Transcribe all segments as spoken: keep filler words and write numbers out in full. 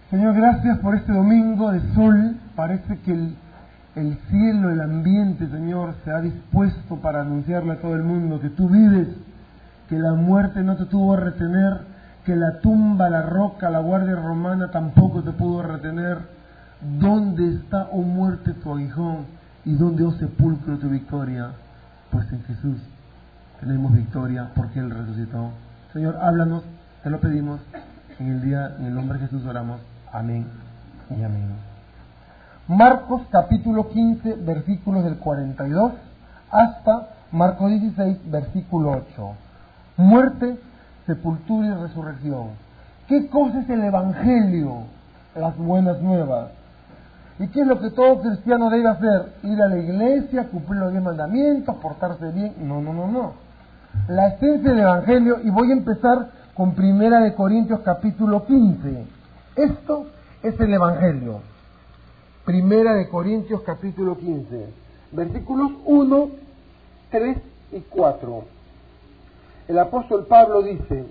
Señor, gracias por este domingo de sol. Parece que el, el cielo, el ambiente, Señor, se ha dispuesto para anunciarle a todo el mundo que tú vives, que la muerte no te tuvo a retener, que la tumba, la roca, la guardia romana tampoco te pudo retener. ¿Dónde está, oh muerte, tu aguijón? ¿Y dónde, oh sepulcro, tu victoria? Pues en Jesús tenemos victoria porque Él resucitó. Señor, háblanos, te lo pedimos. En el día, en el nombre de Jesús oramos. Amén y amén. Marcos capítulo quince, versículos del cuarenta y dos hasta Marcos dieciséis, versículo ocho. Muerte, sepultura y resurrección. ¿Qué cosa es el Evangelio? Las buenas nuevas. ¿Y qué es lo que todo cristiano debe hacer? Ir a la iglesia, cumplir los diez mandamientos, portarse bien. No, no, no, no. La esencia del Evangelio, y voy a empezar con Primera de Corintios capítulo quince. Esto es el Evangelio. Primera de Corintios capítulo quince, versículos uno, tres y cuatro. El apóstol Pablo dice: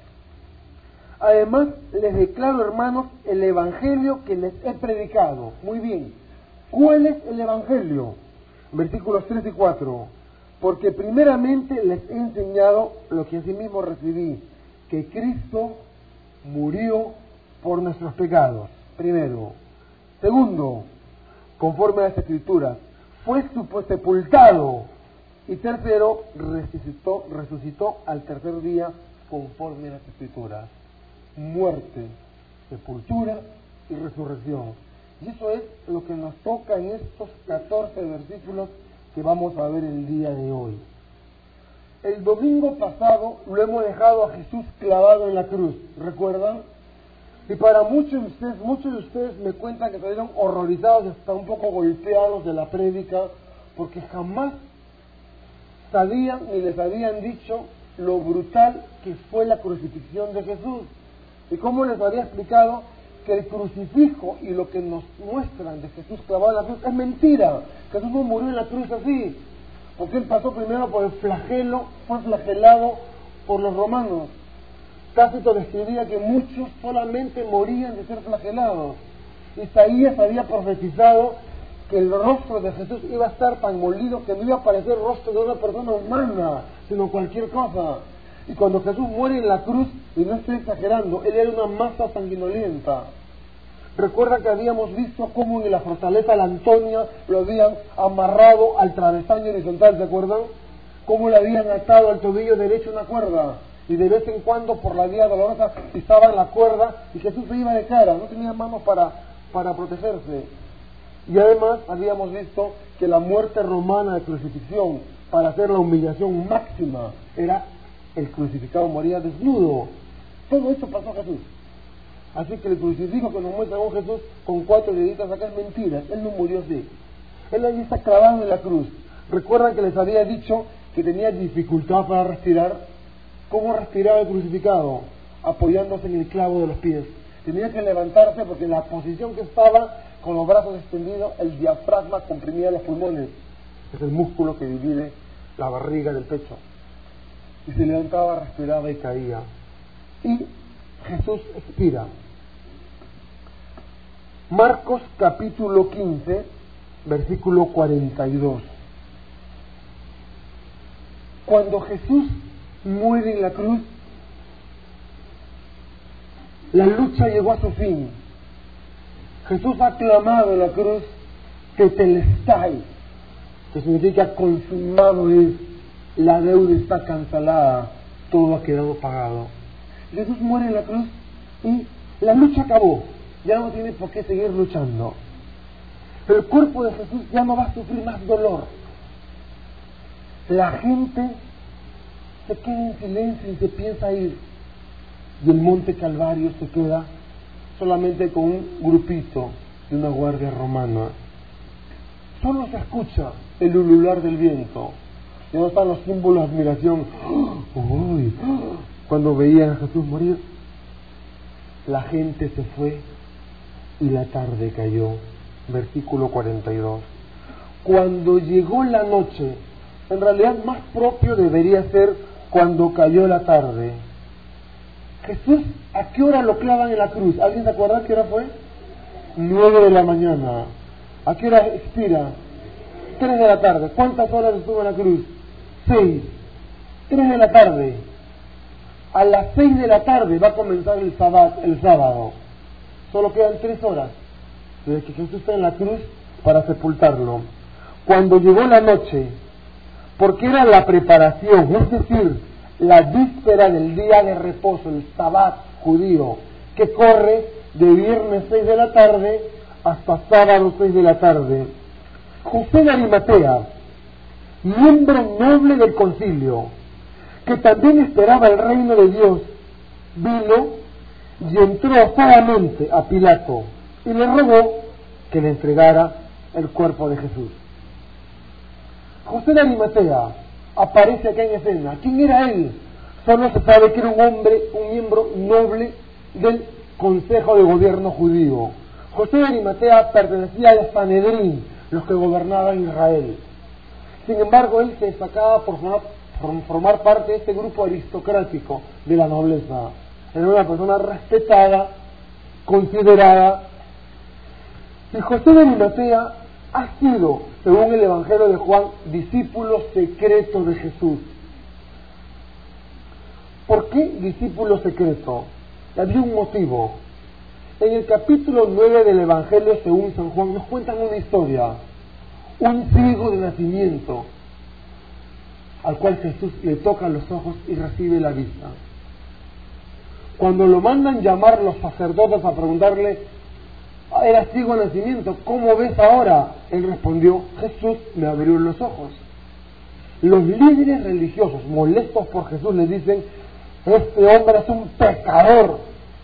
además les declaro, hermanos, el Evangelio que les he predicado. Muy bien. ¿Cuál es el Evangelio? Versículos tres y cuatro. Porque primeramente les he enseñado lo que asimismo recibí, que Cristo murió por nuestros pecados, primero. Segundo, conforme a las Escrituras, fue sepultado. Y tercero, resucitó, resucitó al tercer día, conforme a las Escrituras. Muerte, sepultura y resurrección. Y eso es lo que nos toca en estos catorce versículos que vamos a ver el día de hoy. El domingo pasado lo hemos dejado a Jesús clavado en la cruz, ¿recuerdan? Y para muchos de ustedes, muchos de ustedes me cuentan que salieron horrorizados y hasta un poco golpeados de la prédica, porque jamás sabían ni les habían dicho lo brutal que fue la crucifixión de Jesús. Y cómo les había explicado que el crucifijo y lo que nos muestran de Jesús clavado en la cruz es mentira. Jesús no murió en la cruz así, porque Él pasó primero por el flagelo, fue flagelado por los romanos. Tácito describía que muchos solamente morían de ser flagelados. Isaías había profetizado que el rostro de Jesús iba a estar tan molido que no iba a parecer rostro de una persona humana, sino cualquier cosa. Y cuando Jesús muere en la cruz, y no estoy exagerando, Él era una masa sanguinolienta. Recuerda que habíamos visto cómo en la fortaleza la Antonia lo habían amarrado al travesaño horizontal, ¿se acuerdan? Cómo le habían atado al tobillo derecho una cuerda, y de vez en cuando por la vía dolorosa pisaban la cuerda, y Jesús se iba de cara, no tenía manos para, para protegerse. Y además habíamos visto que la muerte romana de crucifixión, para hacer la humillación máxima, era el crucificado moría desnudo. Todo esto pasó a Jesús. Así que el crucifijo que nos muestra con Jesús con cuatro deditas acá es mentira. Él no murió así. Él ahí está clavado en la cruz. ¿Recuerdan que les había dicho que tenía dificultad para respirar? ¿Cómo respiraba el crucificado? Apoyándose en el clavo de los pies. Tenía que levantarse porque en la posición que estaba, con los brazos extendidos, el diafragma comprimía los pulmones. Es el músculo que divide la barriga del pecho. Y se levantaba, respiraba y caía. Y Jesús expira. Marcos capítulo quince, versículo cuarenta y dos. Cuando Jesús muere en la cruz, la lucha llegó a su fin. Jesús ha clamado en la cruz tetelestai, que significa consumado es, la deuda está cancelada, todo ha quedado pagado. Jesús muere en la cruz y la lucha acabó, ya no tiene por qué seguir luchando. Pero el cuerpo de Jesús ya no va a sufrir más dolor. La gente se queda en silencio y se piensa ir, y el monte Calvario se queda solamente con un grupito de una guardia romana. Solo se escucha el ulular del viento. Ya no están los símbolos de admiración. Uy, cuando veían a Jesús morir, la gente se fue y la tarde cayó. Versículo cuarenta y dos. Cuando llegó la noche, en realidad más propio debería ser cuando cayó la tarde, Jesús, ¿a qué hora lo clavan en la cruz? ¿Alguien se acuerda qué hora fue? Nueve de la mañana. ¿A qué hora expira? Tres de la tarde. ¿Cuántas horas estuvo en la cruz? Seis. Tres de la tarde. A las seis de la tarde va a comenzar el sábado, el sábado. Solo quedan tres horas desde que Jesús está en la cruz para sepultarlo. Cuando llegó la noche, porque era la preparación, es decir, la víspera del día de reposo, el Sabbat judío, que corre de viernes seis de la tarde hasta sábado seis de la tarde. José de Arimatea, miembro noble del concilio, que también esperaba el reino de Dios, vino y entró osadamente a Pilato y le rogó que le entregara el cuerpo de Jesús. José de Arimatea aparece acá en escena. ¿Quién era él? Solo se sabe que era un hombre, un miembro noble del Consejo de Gobierno judío. José de Arimatea pertenecía al Sanedrín, los que gobernaban Israel. Sin embargo, él se destacaba por formar, por formar parte de este grupo aristocrático de la nobleza. Era una persona respetada, considerada. Y José de Arimatea ha sido, según el Evangelio de Juan, discípulo secreto de Jesús. ¿Por qué discípulo secreto? Había un motivo. En el capítulo nueve del Evangelio según San Juan nos cuentan una historia. Un ciego de nacimiento, al cual Jesús le toca los ojos y recibe la vista. Cuando lo mandan llamar los sacerdotes a preguntarle, era ciego de nacimiento, ¿cómo ves ahora? Él respondió, Jesús me abrió los ojos. Los líderes religiosos, molestos por Jesús, le dicen, este hombre es un pecador.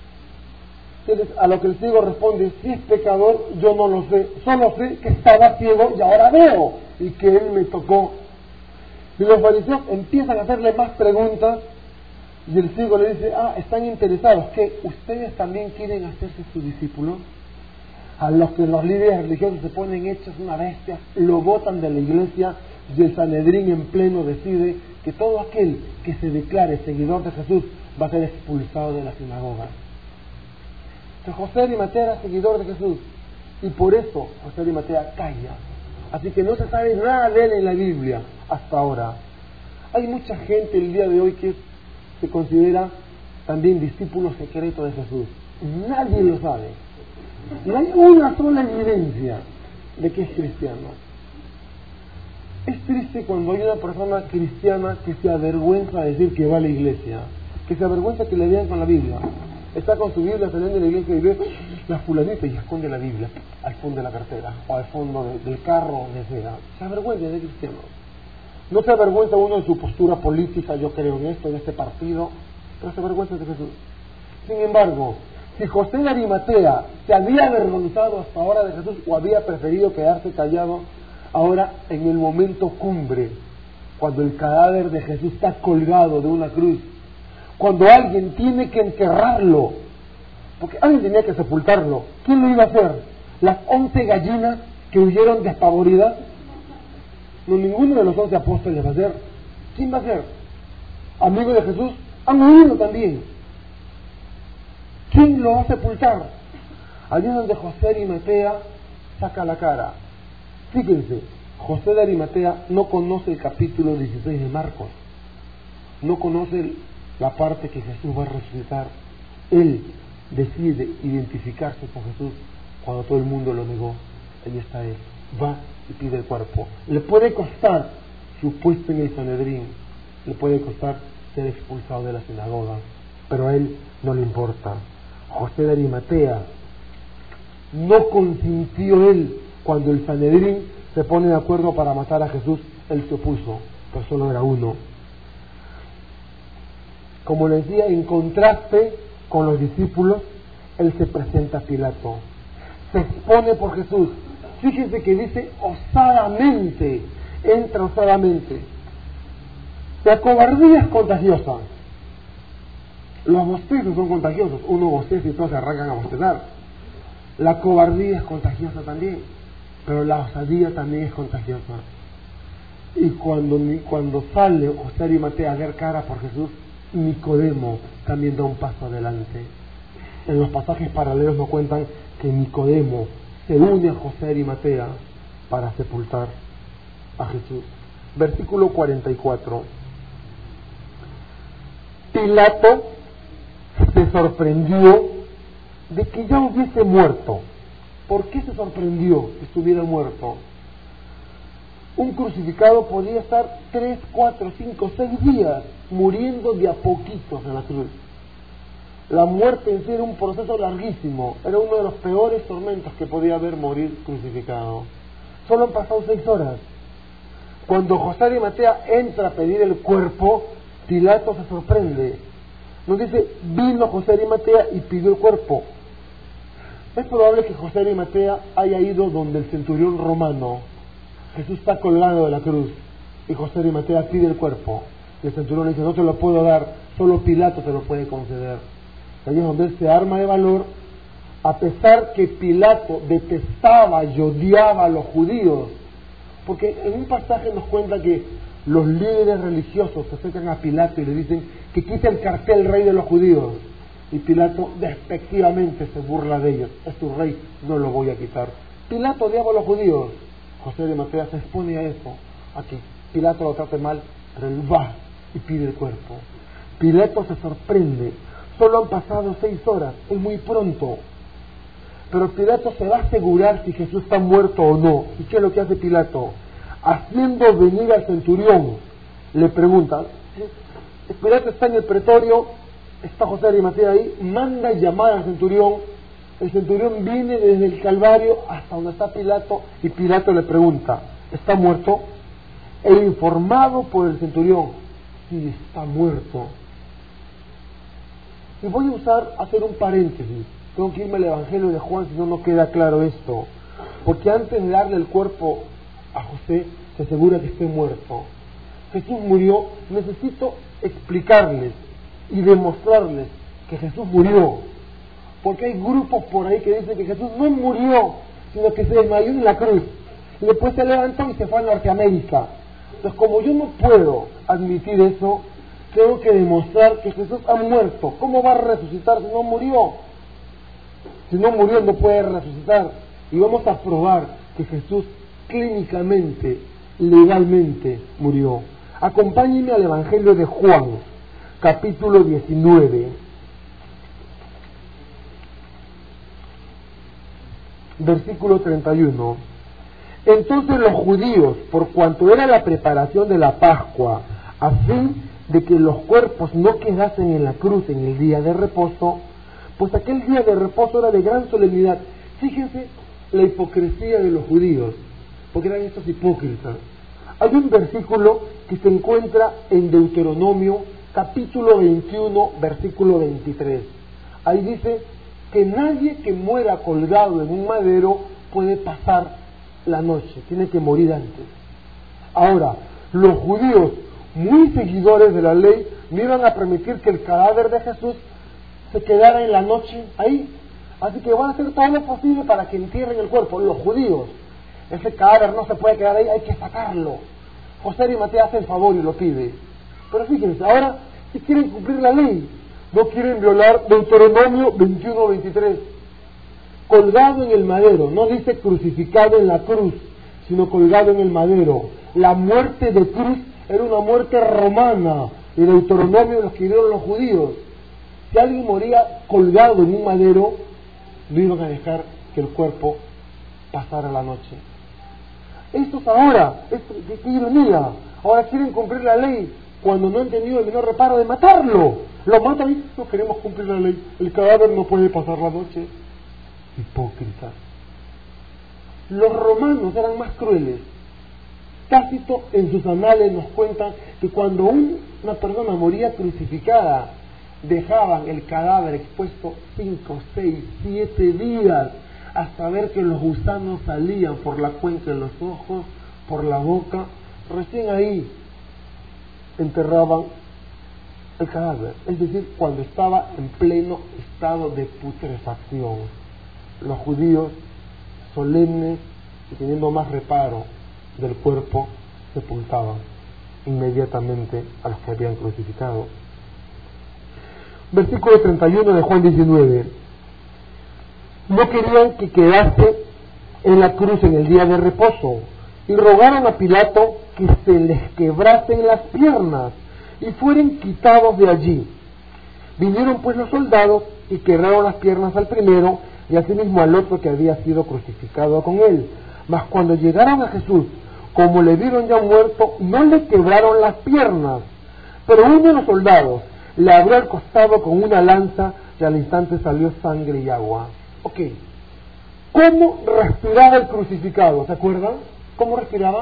A lo que el ciego responde, si es pecador, yo no lo sé, solo sé que estaba ciego y ahora veo, y que él me tocó. Y los fariseos empiezan a hacerle más preguntas, y el ciego le dice, ah, están interesados, ¿qué? ¿Ustedes también quieren hacerse su discípulo? A los que los líderes religiosos se ponen hechos una bestia, lo botan de la iglesia, y el Sanedrín en pleno decide que todo aquel que se declare seguidor de Jesús va a ser expulsado de la sinagoga. Entonces José de Arimatea era seguidor de Jesús, y por eso José de Arimatea calla. Así que no se sabe nada de él en la Biblia hasta ahora. Hay mucha gente el día de hoy que se considera también discípulo secreto de Jesús. Nadie lo sabe. No hay una sola evidencia de que es cristiano. Es triste cuando hay una persona cristiana que se avergüenza de decir que va a la iglesia, que se avergüenza que le vean con la Biblia. Está con su Biblia saliendo de la iglesia y ve la fulanita y esconde la Biblia al fondo de la cartera o al fondo de, del carro donde sea. Se avergüenza de cristiano. No se avergüenza uno de su postura política, yo creo en esto, en este partido, pero se avergüenza de Jesús. Sin embargo, si José de Arimatea se había avergonzado hasta ahora de Jesús o había preferido quedarse callado, ahora en el momento cumbre, cuando el cadáver de Jesús está colgado de una cruz, cuando alguien tiene que enterrarlo, porque alguien tenía que sepultarlo, ¿quién lo iba a hacer? ¿Las once gallinas que huyeron despavoridas? No, ninguno de los once apóstoles va a hacer. ¿Quién va a hacer? Amigos de Jesús, han huido también. ¿Quién lo va a sepultar? Allí es donde José de Arimatea saca la cara. Fíjense, José de Arimatea no conoce el capítulo dieciséis de Marcos, no conoce la parte que Jesús va a resucitar. Él decide identificarse con Jesús cuando todo el mundo lo negó. Ahí está él, va y pide el cuerpo. Le puede costar su puesto en el Sanedrín, le puede costar ser expulsado de la sinagoga, pero a él no le importa. José de Arimatea no consintió él cuando el Sanedrín se pone de acuerdo para matar a Jesús. Él se opuso, pero solo era uno. Como les decía, en contraste con los discípulos, él se presenta a Pilato, se expone por Jesús. Fíjense que dice osadamente, entra osadamente. La cobardía es contagiosa. Los bostezos son contagiosos. Uno bosteza y todos se arrancan a bostezar. La cobardía es contagiosa también, pero la osadía también es contagiosa. Y cuando, cuando sale José de Arimatea a ver cara por Jesús, Nicodemo también da un paso adelante. En los pasajes paralelos nos cuentan que Nicodemo se une a José de Arimatea para sepultar a Jesús. Versículo cuarenta y cuatro. Pilato se sorprendió de que ya hubiese muerto. ¿Por qué se sorprendió que estuviera muerto? Un crucificado podía estar tres, cuatro, cinco, seis días muriendo de a poquitos en la cruz. La muerte en sí era un proceso larguísimo, era uno de los peores tormentos que podía haber morir crucificado. Solo han pasado seis horas. Cuando José de Arimatea entra a pedir el cuerpo, Pilato se sorprende. Nos dice, vino José de Arimatea y pidió el cuerpo. Es probable que José de Arimatea haya ido donde el centurión romano. Jesús está colgado de la cruz y José de Arimatea pide el cuerpo. Y el centurión le dice, no te lo puedo dar, solo Pilato te lo puede conceder. Ahí es donde él se arma de valor, a pesar que Pilato detestaba y odiaba a los judíos. Porque en un pasaje nos cuenta que los líderes religiosos se acercan a Pilato y le dicen que quite el cartel rey de los judíos. Y Pilato despectivamente se burla de ellos. Es tu rey, no lo voy a quitar. Pilato odiaba a los judíos. José de Arimatea se expone a eso, a que Pilato lo trate mal, pero él va y pide el cuerpo. Pilato se sorprende. Solo han pasado seis horas, es muy pronto. Pero Pilato se va a asegurar si Jesús está muerto o no. ¿Y qué es lo que hace Pilato? Haciendo venir al centurión, le pregunta, Pilato está en el pretorio, está José de Arimatea ahí, manda llamar al centurión. El centurión viene desde el Calvario hasta donde está Pilato y Pilato le pregunta, ¿está muerto? E informado por el centurión, sí, está muerto. Y voy a usar, hacer un paréntesis. Tengo que irme al Evangelio de Juan, si no, no queda claro esto. Porque antes de darle el cuerpo a José, se asegura que esté muerto. Jesús murió, necesito explicarles y demostrarles que Jesús murió. Porque hay grupos por ahí que dicen que Jesús no murió, sino que se desmayó en la cruz. Y después se levantó y se fue a Norteamérica. Entonces, como yo no puedo admitir eso, tengo que demostrar que Jesús ha muerto. ¿Cómo va a resucitar si no murió? Si no murió, no puede resucitar. Y vamos a probar que Jesús clínicamente, legalmente murió. Acompáñenme al Evangelio de Juan, capítulo diecinueve. Versículo treinta y uno. Entonces los judíos, por cuanto era la preparación de la Pascua, a fin de que los cuerpos no quedasen en la cruz en el día de reposo, pues aquel día de reposo era de gran solemnidad. Fíjense la hipocresía de los judíos, porque eran estos hipócritas. Hay un versículo que se encuentra en Deuteronomio, capítulo veintiuno, versículo veintitrés. Ahí dice que nadie que muera colgado en un madero puede pasar la noche, tiene que morir antes. Ahora, los judíos, muy seguidores de la ley, no iban a permitir que el cadáver de Jesús se quedara en la noche ahí. Así que van a hacer todo lo posible para que entierren el cuerpo. Los judíos, ese cadáver no se puede quedar ahí, hay que sacarlo. José de Arimatea hace el favor y lo pide. Pero fíjense, ahora si quieren cumplir la ley, no quieren violar Deuteronomio veintiuno veintitrés. Colgado en el madero, no dice crucificado en la cruz, sino colgado en el madero. La muerte de cruz era una muerte romana, y Deuteronomio lo escribieron los judíos. Si alguien moría colgado en un madero, no iban a dejar que el cuerpo pasara la noche. Esto es ahora, es, qué ironía. Ahora quieren cumplir la ley cuando no han tenido el menor reparo de matarlo. Lo matan y no queremos cumplir la ley. El cadáver no puede pasar la noche. Hipócritas. Los romanos eran más crueles. Tácito en sus anales nos cuenta que cuando un, una persona moría crucificada, dejaban el cadáver expuesto cinco, seis, siete días hasta ver que los gusanos salían por la cuenca de los ojos, por la boca. Recién ahí enterraban el cadáver, es decir, cuando estaba en pleno estado de putrefacción. Los judíos, solemnes y teniendo más reparo del cuerpo, sepultaban inmediatamente a los que habían crucificado. Versículo treinta y uno de Juan diecinueve. No querían que quedase en la cruz en el día de reposo, y rogaron a Pilato que se les quebrasen las piernas y fueran quitados de allí. Vinieron pues los soldados y quebraron las piernas al primero y asimismo al otro que había sido crucificado con él. Mas cuando llegaron a Jesús, como le vieron ya muerto, no le quebraron las piernas, pero uno de los soldados le abrió el costado con una lanza y al instante salió sangre y agua. Ok, ¿cómo respiraba el crucificado? ¿Se acuerdan? ¿Cómo respiraba?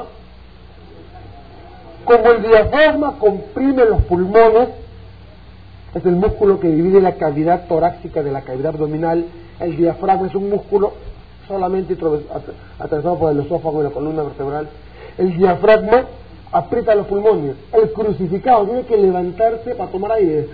Como el diafragma comprime los pulmones, es el músculo que divide la cavidad torácica de la cavidad abdominal. El diafragma es un músculo solamente atravesado por el esófago y la columna vertebral. El diafragma aprieta los pulmones. El crucificado tiene que levantarse para tomar aire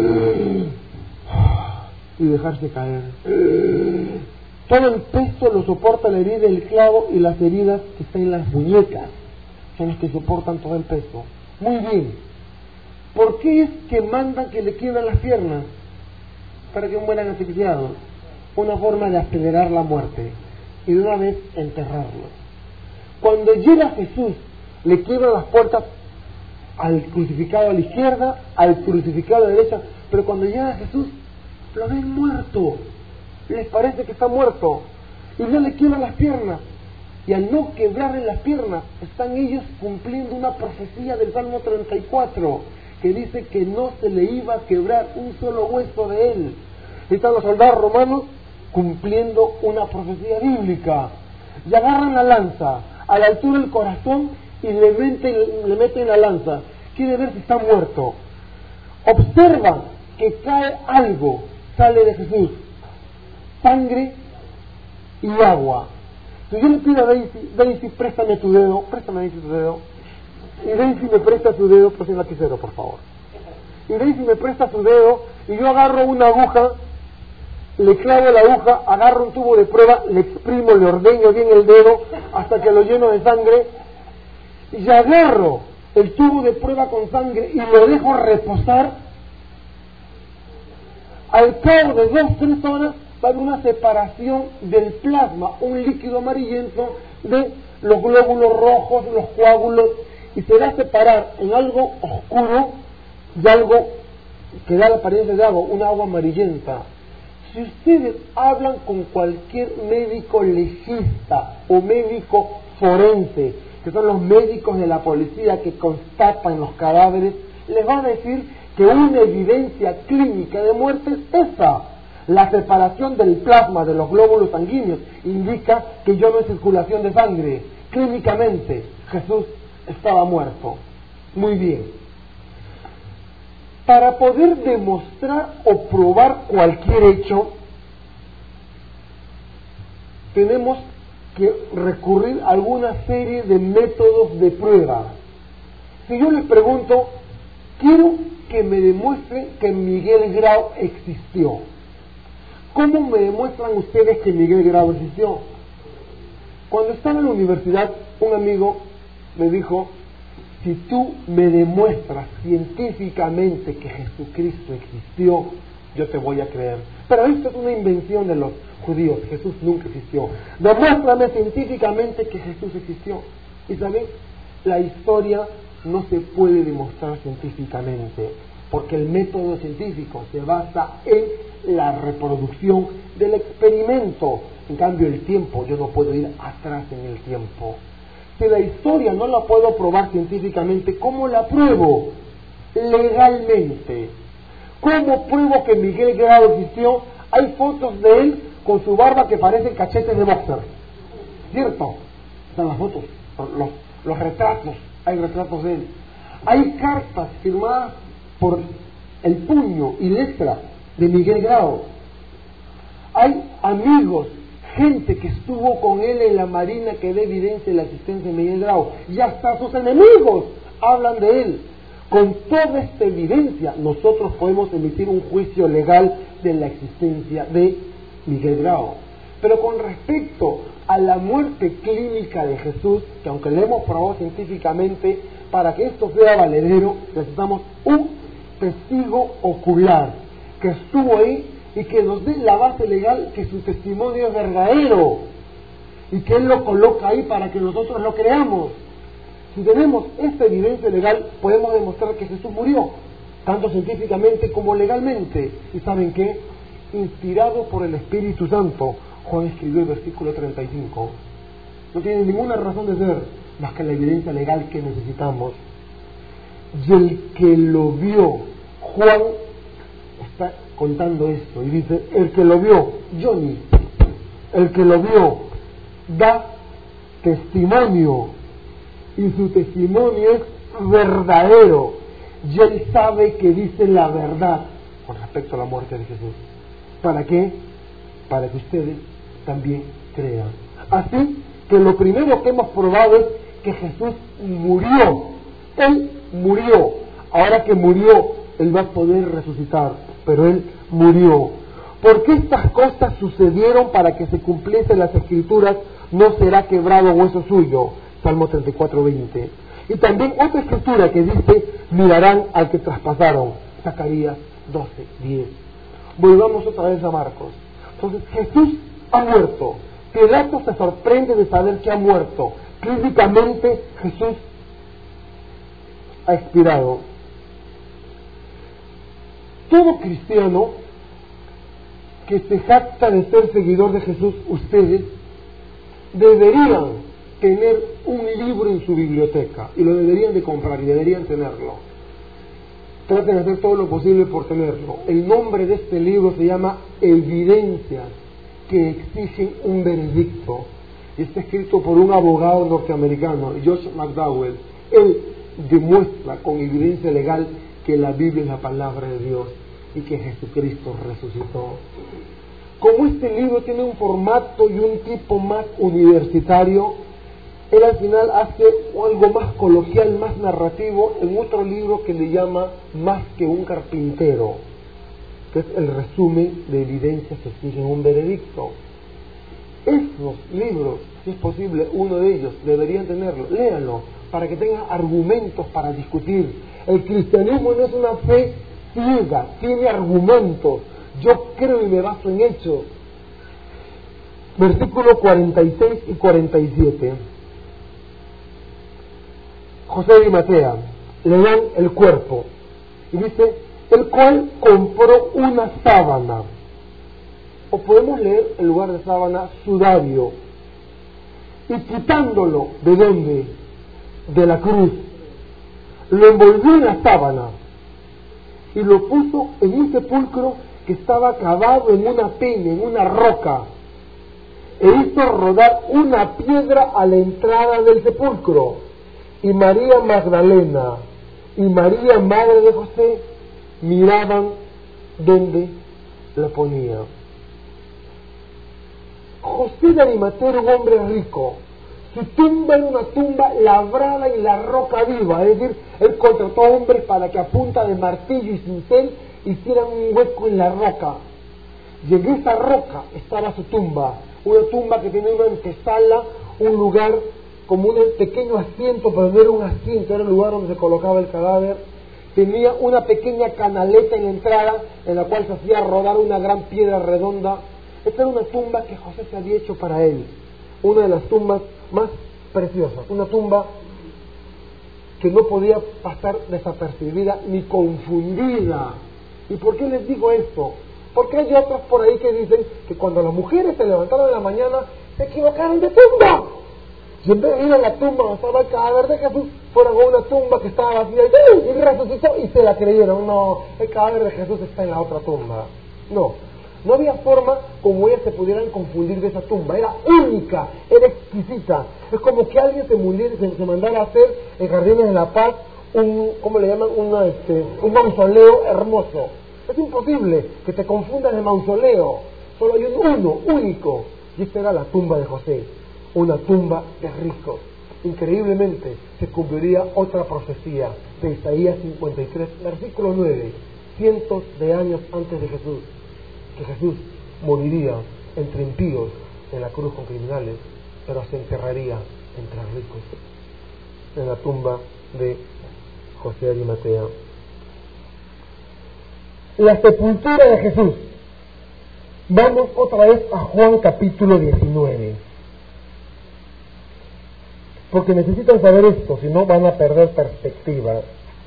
y dejarse caer. Todo el peso lo soporta la herida del clavo y las heridas que están en las muñecas son las que soportan todo el peso. Muy bien. ¿Por qué es que mandan que le quiebran las piernas? Para que mueran asfixiados. Una forma de acelerar la muerte y de una vez enterrarlo. Cuando llega Jesús, le quiebran las puertas al crucificado a la izquierda, al crucificado a la derecha, pero cuando llega Jesús, lo ven muerto. Les parece que está muerto y no le quiebran las piernas, y al no quebrarle las piernas están ellos cumpliendo una profecía del Salmo treinta y cuatro que dice que no se le iba a quebrar un solo hueso de él. Y están los soldados romanos cumpliendo una profecía bíblica y agarran la lanza a la altura del corazón y le meten, le meten la lanza. Quiere ver si está muerto. Observan que cae algo, sale de Jesús: sangre y agua. Si yo le pido a Daisy, Daisy, préstame tu dedo, préstame Daisy tu dedo, y Daisy me presta su dedo, pues el lapicero, por favor. Y Daisy me presta su dedo, y yo agarro una aguja, le clavo la aguja, agarro un tubo de prueba, le exprimo, le ordeño bien el dedo, hasta que lo lleno de sangre, y agarro el tubo de prueba con sangre y lo dejo reposar. Al cabo de dos, tres horas, va a haber una separación del plasma, un líquido amarillento, de los glóbulos rojos, los coágulos, y se va a separar en algo oscuro y algo que da la apariencia de agua, una agua amarillenta. Si ustedes hablan con cualquier médico legista o médico forense, que son los médicos de la policía que constatan los cadáveres, les van a decir que una evidencia clínica de muerte es esa. La separación del plasma de los glóbulos sanguíneos indica que ya no hay circulación de sangre. Clínicamente, Jesús estaba muerto. Muy bien. Para poder demostrar o probar cualquier hecho, tenemos que recurrir a alguna serie de métodos de prueba. Si yo les pregunto, quiero que me demuestren que Miguel Grau existió, ¿cómo me demuestran ustedes que Miguel Grau existió? Cuando estaba en la universidad, un amigo me dijo: si tú me demuestras científicamente que Jesucristo existió, yo te voy a creer. Pero esto es una invención de los judíos. Jesús nunca existió. Demuéstrame científicamente que Jesús existió. Y ¿saben? La historia no se puede demostrar científicamente, porque el método científico se basa en la reproducción del experimento. En cambio, el tiempo, yo no puedo ir atrás en el tiempo. Si la historia no la puedo probar científicamente, ¿cómo la pruebo? Legalmente. ¿Cómo pruebo que Miguel Grau existió? Hay fotos de él con su barba que parecen cachetes de boxer, ¿cierto? Están las fotos, los, los retratos, hay retratos de él. Hay cartas firmadas por el puño y letra de Miguel Grau. Hay amigos, gente que estuvo con él en la marina que da evidencia de la existencia de Miguel Grau, y hasta sus enemigos hablan de él. Con toda esta evidencia nosotros podemos emitir un juicio legal de la existencia de Miguel Grau. Pero con respecto a la muerte clínica de Jesús, que aunque lo hemos probado científicamente, para que esto sea valedero necesitamos un testigo ocular. que estuvo ahí y que nos dé la base legal que su testimonio es verdadero y que Él lo coloca ahí para que nosotros lo creamos. Si tenemos esta evidencia legal, podemos demostrar que Jesús murió, tanto científicamente como legalmente. ¿Y saben qué? Inspirado por el Espíritu Santo, Juan escribió el versículo treinta y cinco. No tiene ninguna razón de ser más que la evidencia legal que necesitamos. Y el que lo vio, Juan está contando esto y dice, el que lo vio, Johnny, el que lo vio, da testimonio y su testimonio es verdadero y él sabe que dice la verdad con respecto a la muerte de Jesús. ¿Para qué? Para que ustedes también crean. Así que lo primero que hemos probado es que Jesús murió. Él murió. Ahora que murió, Él va a poder resucitar, pero Él murió. Porque estas cosas sucedieron para que se cumpliesen las Escrituras, no será quebrado hueso suyo. Salmo treinta y cuatro, veinte. Y también otra escritura que dice, mirarán al que traspasaron. Zacarías doce, diez. Volvamos otra vez a Marcos. Entonces, Jesús ha muerto. Pilato se sorprende de saber que ha muerto. Clínicamente, Jesús ha expirado. Todo cristiano que se jacta de ser seguidor de Jesús, ustedes deberían tener un libro en su biblioteca y lo deberían de comprar y deberían tenerlo. Traten de hacer todo lo posible por tenerlo. El nombre de este libro se llama Evidencias que exigen un veredicto. Está escrito por un abogado norteamericano, Josh McDowell. Él demuestra con evidencia legal que la Biblia es la palabra de Dios y que Jesucristo resucitó. Como este libro tiene un formato y un tipo más universitario, él al final hace algo más coloquial, más narrativo, en otro libro que le llama Más que un carpintero, que es el resumen de evidencias que exigen un veredicto. Esos libros, si es posible, uno de ellos, deberían tenerlo, léanlo, para que tengan argumentos para discutir. El cristianismo no es una fe ciega, tiene argumentos. Yo creo y me baso en hechos. Versículos cuarenta y seis y cuarenta y siete. José de Arimatea, le dan el cuerpo y dice, el cual compró una sábana, o podemos leer en lugar de sábana, sudario, y quitándolo, ¿de dónde? De la cruz, lo envolvió en la sábana y lo puso en un sepulcro que estaba cavado en una peña, en una roca, e hizo rodar una piedra a la entrada del sepulcro. Y María Magdalena y María, madre de José, miraban donde la ponía. José de Arimatea era un hombre rico. Su tumba era una tumba labrada en la roca viva, es decir, él contrató hombres para que a punta de martillo y cincel hicieran un hueco en la roca. Y en esa roca estaba su tumba, una tumba que tenía una antesala, un lugar como un pequeño asiento, pero no era un asiento, era el lugar donde se colocaba el cadáver. Tenía una pequeña canaleta en la entrada, en la cual se hacía rodar una gran piedra redonda. Esta era una tumba que José se había hecho para él, una de las tumbas más preciosas, una tumba que no podía pasar desapercibida ni confundida. ¿Y por qué les digo esto? Porque hay otros por ahí que dicen que cuando las mujeres se levantaron en la mañana, se equivocaron de tumba. Y en vez de ir a la tumba donde estaba el cadáver de Jesús, fueron a una tumba que estaba vacía y, y resucitó y se la creyeron. No, el cadáver de Jesús está en la otra tumba. No, no había forma como ellas se pudieran confundir de esa tumba. Era única, era exquisita. Es como que alguien se, mundiera, se, se mandara a hacer en Jardines de la Paz un, ¿cómo le llaman? Una, este, un mausoleo hermoso. Es imposible que te confundas de mausoleo. Solo hay un uno, único. Y esta era la tumba de José. Una tumba de ricos. Increíblemente se cumpliría otra profecía de Isaías cincuenta y tres, versículo nueve, cientos de años antes de Jesús, que Jesús moriría entre impíos en la cruz con criminales, pero se enterraría entre ricos en la tumba de José de Arimatea. la sepultura de Jesús. Vamos otra vez a Juan capítulo diecinueve. Porque necesitan saber esto, si no van a perder perspectiva.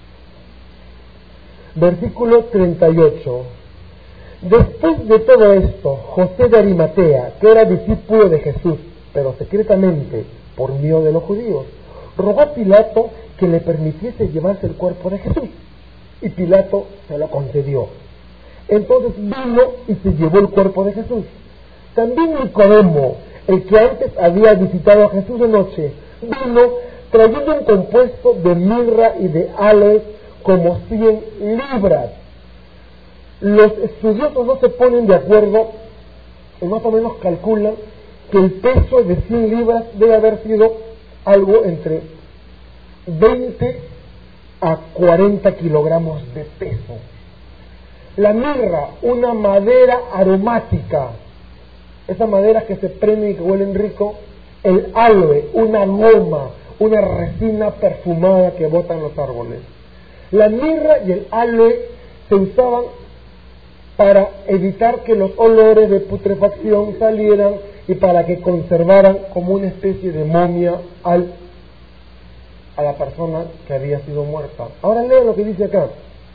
Versículo treinta y ocho. Después de todo esto, José de Arimatea, que era discípulo de Jesús, pero secretamente por miedo de los judíos, rogó a Pilato que le permitiese llevarse el cuerpo de Jesús. Y Pilato se lo concedió. Entonces vino y se llevó el cuerpo de Jesús. También Nicodemo, el que antes había visitado a Jesús de noche, vino trayendo un compuesto de mirra y de aloe como cien libras. Los estudiosos no se ponen de acuerdo y más o menos calculan que el peso de cien libras debe haber sido algo entre veinte a cuarenta kilogramos de peso. La mirra, una madera aromática, esa madera que se prende y que huelen rico. El aloe, una goma, una resina perfumada que botan los árboles. La mirra y el aloe se usaban para evitar que los olores de putrefacción salieran y para que conservaran como una especie de momia al, a la persona que había sido muerta. Ahora lean lo que dice acá.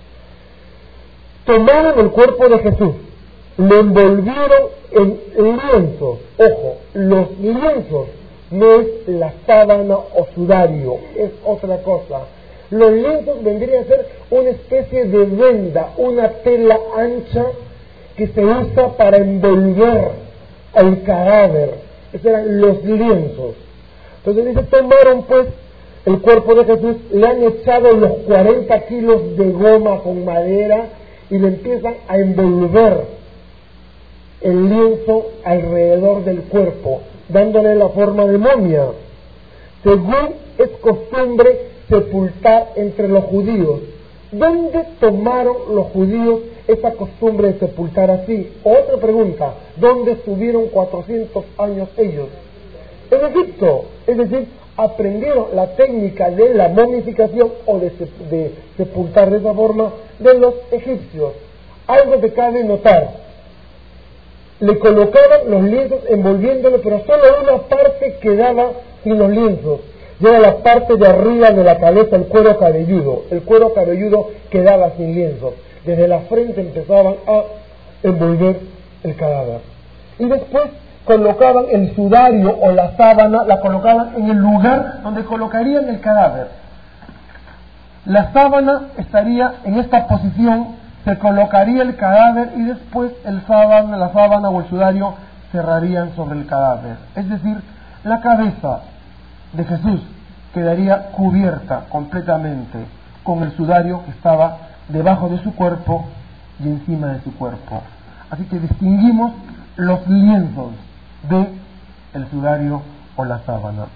Tomaron el cuerpo de Jesús, lo envolvieron en lienzos. Ojo, los lienzos no es la sábana o sudario, es otra cosa. Los lienzos vendrían a ser una especie de venda, una tela ancha que se usa para envolver al cadáver. Esos eran los lienzos. Entonces dice, tomaron pues el cuerpo de Jesús, le han echado los cuarenta kilos de goma con madera y le empiezan a envolver el lienzo alrededor del cuerpo, dándole la forma de momia, según es costumbre sepultar entre los judíos. ¿Dónde tomaron los judíos esa costumbre de sepultar así? Otra pregunta, ¿dónde estuvieron cuatrocientos años ellos? En Egipto, es decir, aprendieron la técnica de la momificación o de, de sepultar de esa forma de los egipcios. Algo que cabe notar: le colocaban los lienzos envolviéndolo, pero solo una parte quedaba sin los lienzos, y era la parte de arriba de la cabeza, el cuero cabelludo. El cuero cabelludo quedaba sin lienzos. Desde la frente empezaban a envolver el cadáver. Y después colocaban el sudario o la sábana, la colocaban en el lugar donde colocarían el cadáver. La sábana estaría en esta posición, se colocaría el cadáver y después el sábana, la sábana o el sudario cerrarían sobre el cadáver. Es decir, la cabeza de Jesús quedaría cubierta completamente con el sudario que estaba debajo de su cuerpo y encima de su cuerpo. Así que distinguimos los lienzos de el sudario o la sábana.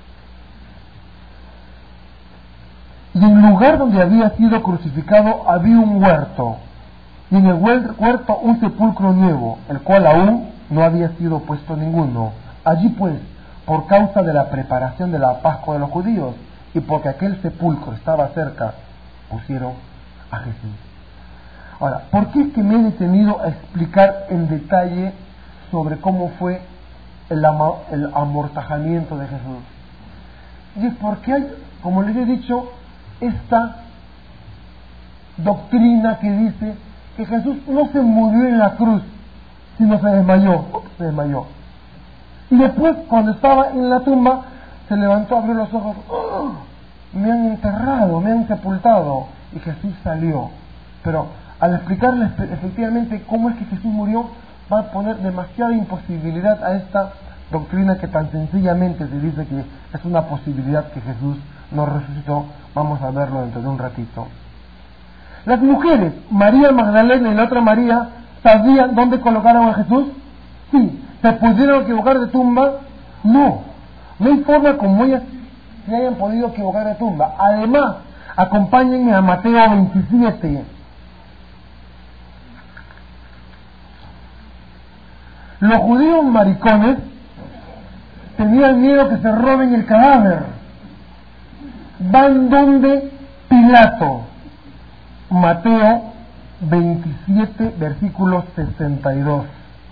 Y en el lugar donde había sido crucificado había un huerto, y en el huerto un sepulcro nuevo, el cual aún no había sido puesto ninguno. Allí pues, por causa de la preparación de la Pascua de los judíos, y porque aquel sepulcro estaba cerca, pusieron a Jesús. Ahora, ¿por qué es que me he detenido a explicar en detalle sobre cómo fue el, ama, el amortajamiento de Jesús? Y es porque hay, como les he dicho, esta doctrina que dice que Jesús no se murió en la cruz, sino se desmayó, se desmayó. Y después, cuando estaba en la tumba, se levantó, abrió los ojos, ¡oh! Me han enterrado, me han sepultado, y Jesús salió. Pero al explicarles efectivamente cómo es que Jesús murió, va a poner demasiada imposibilidad a esta doctrina que tan sencillamente se dice que es una posibilidad que Jesús no resucitó. Vamos a verlo dentro de un ratito. Las mujeres, María Magdalena y la otra María, ¿sabían dónde colocaron a Jesús? Sí. ¿Se pudieron equivocar de tumba? No. No hay forma como ellas se hayan podido equivocar de tumba. Además, acompáñenme a Mateo veintisiete. Los judíos maricones tenían miedo que se roben el cadáver. Van donde Pilato. Mateo veintisiete, versículo sesenta y dos.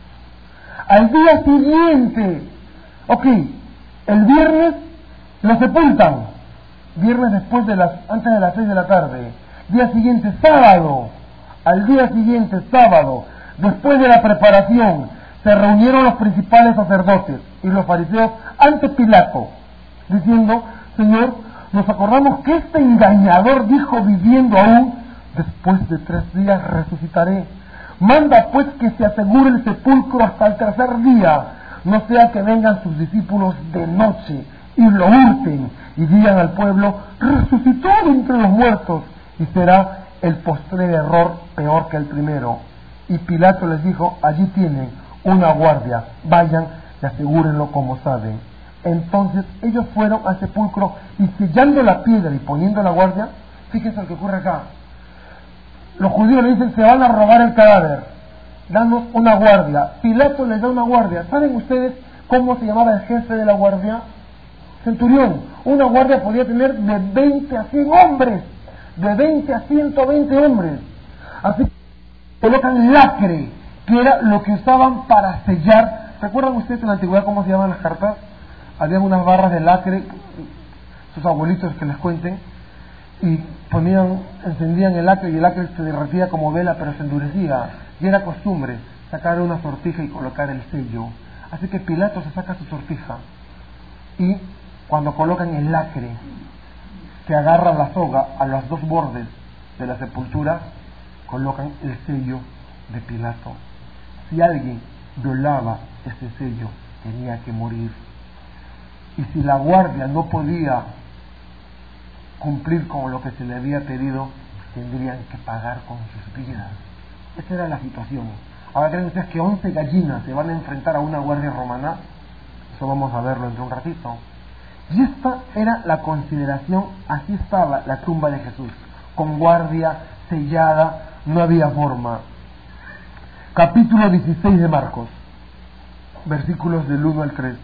Al día siguiente, ok, el viernes lo sepultan, viernes después de las, antes de las seis de la tarde, día siguiente, sábado, al día siguiente, sábado, después de la preparación, se reunieron los principales sacerdotes y los fariseos ante Pilato, diciendo: Señor, nos acordamos que este engañador dijo viviendo aún: después de tres días resucitaré. Manda pues que se asegure el sepulcro hasta el tercer día, no sea que vengan sus discípulos de noche y lo hurten y digan al pueblo: resucitó de entre los muertos, y será el postrer error peor que el primero. Y Pilato les dijo: allí tienen una guardia, vayan y asegúrenlo como saben. Entonces ellos fueron al sepulcro y sellando la piedra y poniendo la guardia. Fíjense lo que ocurre acá. Los judíos le dicen: se van a robar el cadáver, danos una guardia. Pilato les da una guardia. ¿Saben ustedes cómo se llamaba el jefe de la guardia? Centurión. Una guardia podía tener de veinte a cien hombres, de veinte a ciento veinte hombres. Así que colocan lacre, que era lo que usaban para sellar. ¿Recuerdan ustedes en la antigüedad cómo se llaman las cartas? Había unas barras de lacre, sus abuelitos que les cuenten, y ponían, encendían el lacre y el lacre se derretía como vela, pero se endurecía, y era costumbre sacar una sortija y colocar el sello. Así que Pilato se saca su sortija y cuando colocan el lacre, se agarra la soga a los dos bordes de la sepultura, colocan el sello de Pilato. Si alguien violaba ese sello, tenía que morir. Y si la guardia no podía cumplir con lo que se le había pedido, tendrían que pagar con sus vidas. Esa era la situación. Ahora, ¿creen ustedes que once gallinas se van a enfrentar a una guardia romana? Eso vamos a verlo entre un ratito. Y esta era la consideración. Así estaba la tumba de Jesús, con guardia, sellada, no había forma. Capítulo dieciséis de Marcos, versículos del uno al tres.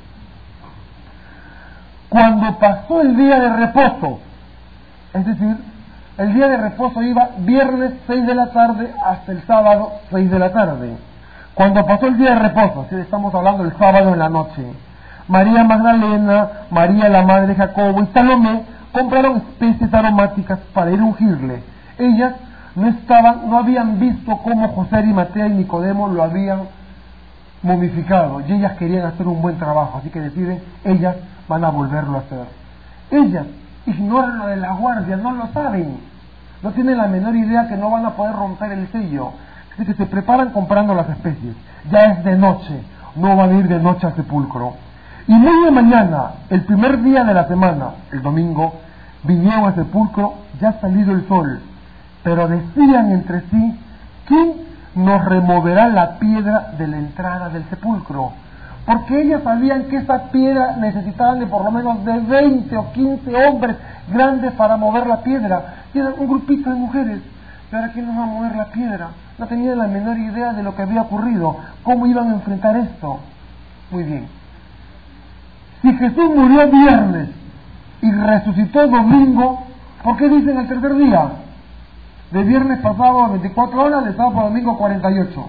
Cuando pasó el día de reposo, es decir, el día de reposo iba viernes seis de la tarde hasta el sábado seis de la tarde. Cuando pasó el día de reposo, si estamos hablando del sábado en la noche, María Magdalena, María la madre de Jacobo y Salomé compraron especies aromáticas para ir a ungirle. Ellas no estaban, no habían visto cómo José y Mateo y Nicodemo lo habían momificado, y ellas querían hacer un buen trabajo, así que deciden, ellas van a volverlo a hacer. Ellas ignoran lo de la guardia, no lo saben, no tienen la menor idea que no van a poder romper el sello, así que se preparan comprando las especies. Ya es de noche, no van a ir de noche al sepulcro. Y muy de mañana, el primer día de la semana, el domingo, vinieron al sepulcro ya salido el sol, pero decían entre sí: ¿quién nos removerá la piedra de la entrada del sepulcro? Porque ellas sabían que esa piedra necesitaban de por lo menos de veinte o quince hombres grandes para mover la piedra. Y era un grupito de mujeres. ¿Y ahora quién nos va a mover la piedra? No tenían la menor idea de lo que había ocurrido, cómo iban a enfrentar esto. Muy bien. Si Jesús murió viernes y resucitó domingo, ¿por qué dicen el tercer día? De viernes pasado a veinticuatro horas, de sábado a domingo cuarenta y ocho.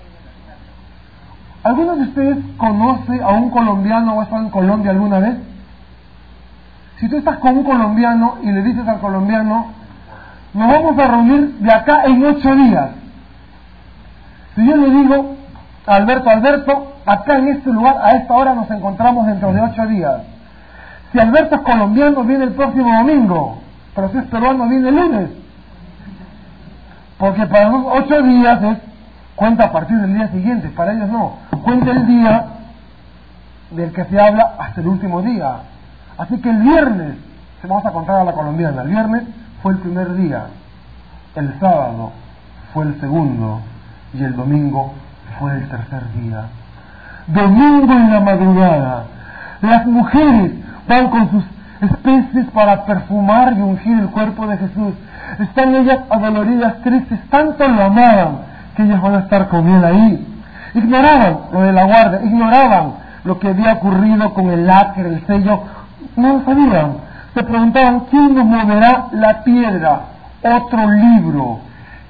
¿Alguno de ustedes conoce a un colombiano o ha estado en Colombia alguna vez? Si tú estás con un colombiano y le dices al colombiano: nos vamos a reunir de acá en ocho días. Si yo le digo: Alberto, Alberto, acá en este lugar, a esta hora nos encontramos dentro de ocho días. Si Alberto es colombiano, viene el próximo domingo, pero si es peruano, viene el lunes. Porque para los ocho días es cuenta a partir del día siguiente, para ellos no. Cuenta el día del que se habla hasta el último día. Así que el viernes, se vamos a contar a la colombiana, el viernes fue el primer día, el sábado fue el segundo y el domingo fue el tercer día. Domingo en la madrugada, las mujeres van con sus especies para perfumar y ungir el cuerpo de Jesús. Están ellas adoloridas, tristes, tanto lo amaban que ellas van a estar con él ahí. Ignoraban lo de la guardia, ignoraban lo que había ocurrido con el lacre, el sello, no lo sabían. Se preguntaban: ¿quién nos moverá la piedra? Otro libro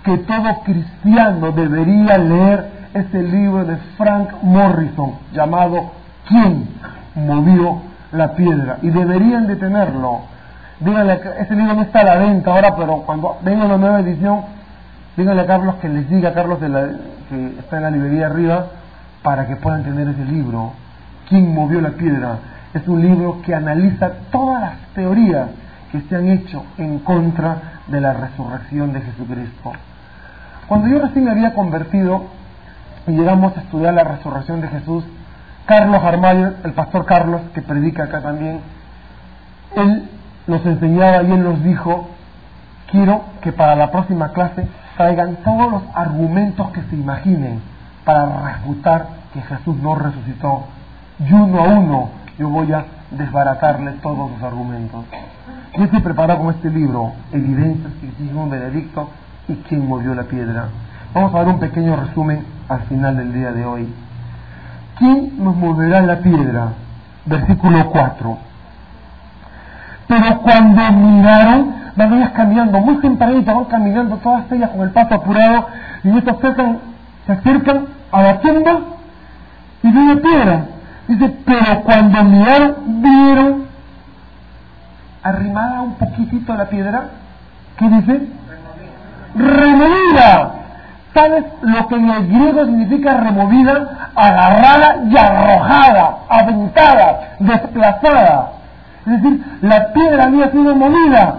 que todo cristiano debería leer ese libro de Frank Morrison llamado ¿Quién movió la piedra? Y deberían de tenerlo. Díganle, ese libro no está a la venta ahora, pero cuando venga una nueva edición, díganle a Carlos que les diga, a Carlos de la, que está en la librería arriba, para que puedan tener ese libro. ¿Quién movió la piedra? Es un libro que analiza todas las teorías que se han hecho en contra de la resurrección de Jesucristo. Cuando yo recién me había convertido y llegamos a estudiar la resurrección de Jesús, Carlos Armayo, el pastor Carlos, que predica acá también, él nos enseñaba y él nos dijo: quiero que para la próxima clase traigan todos los argumentos que se imaginen para refutar que Jesús no resucitó. Y uno a uno yo voy a desbaratarle todos los argumentos. Yo estoy preparado con este libro, Evidencias que Sigmund Benedicto y quién movió la piedra. Vamos a dar un pequeño resumen al final del día de hoy. ¿Quién nos moverá la piedra? Versículo cuatro. Pero cuando miraron, van ellas caminando muy tempranito, van caminando todas ellas con el paso apurado, y en esto se acercan, se acercan a la tumba y ven la piedra. Dice, pero cuando miraron, vieron arrimada un poquitito la piedra. ¿Qué dice? Removida. ¿Sabes lo que en el griego significa removida? Agarrada y arrojada, aventada, desplazada. Es decir, la piedra había sido movida.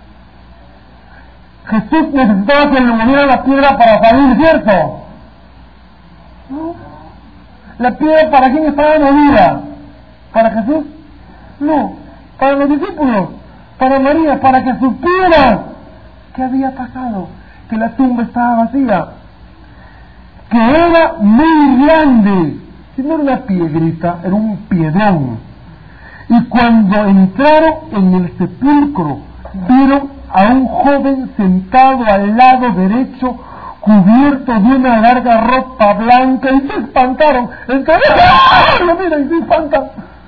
Jesús necesitaba que le moviera la piedra para salir, ¿cierto? ¿No? ¿La piedra para quién estaba movida? ¿Para Jesús? No, para los discípulos, para María, para que supieran qué había pasado, que la tumba estaba vacía, que era muy grande, que no era una piedrita, era un piedrón. Y cuando entraron en el sepulcro, vieron a un joven sentado al lado derecho, cubierto de una larga ropa blanca, y se espantaron. Entonces, ¡ah! Lo miran y se espantan.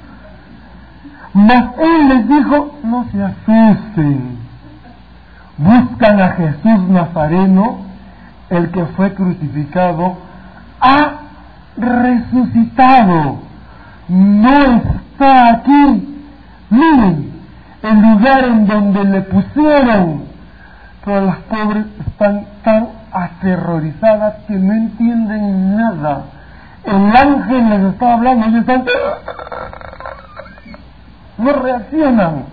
Mas él les dijo: no se asusten, buscan a Jesús Nazareno, el que fue crucificado, ha resucitado, no está aquí. Miren el lugar en donde le pusieron. Pero las pobres están tan aterrorizadas que no entienden nada. El ángel les está hablando y están, no reaccionan.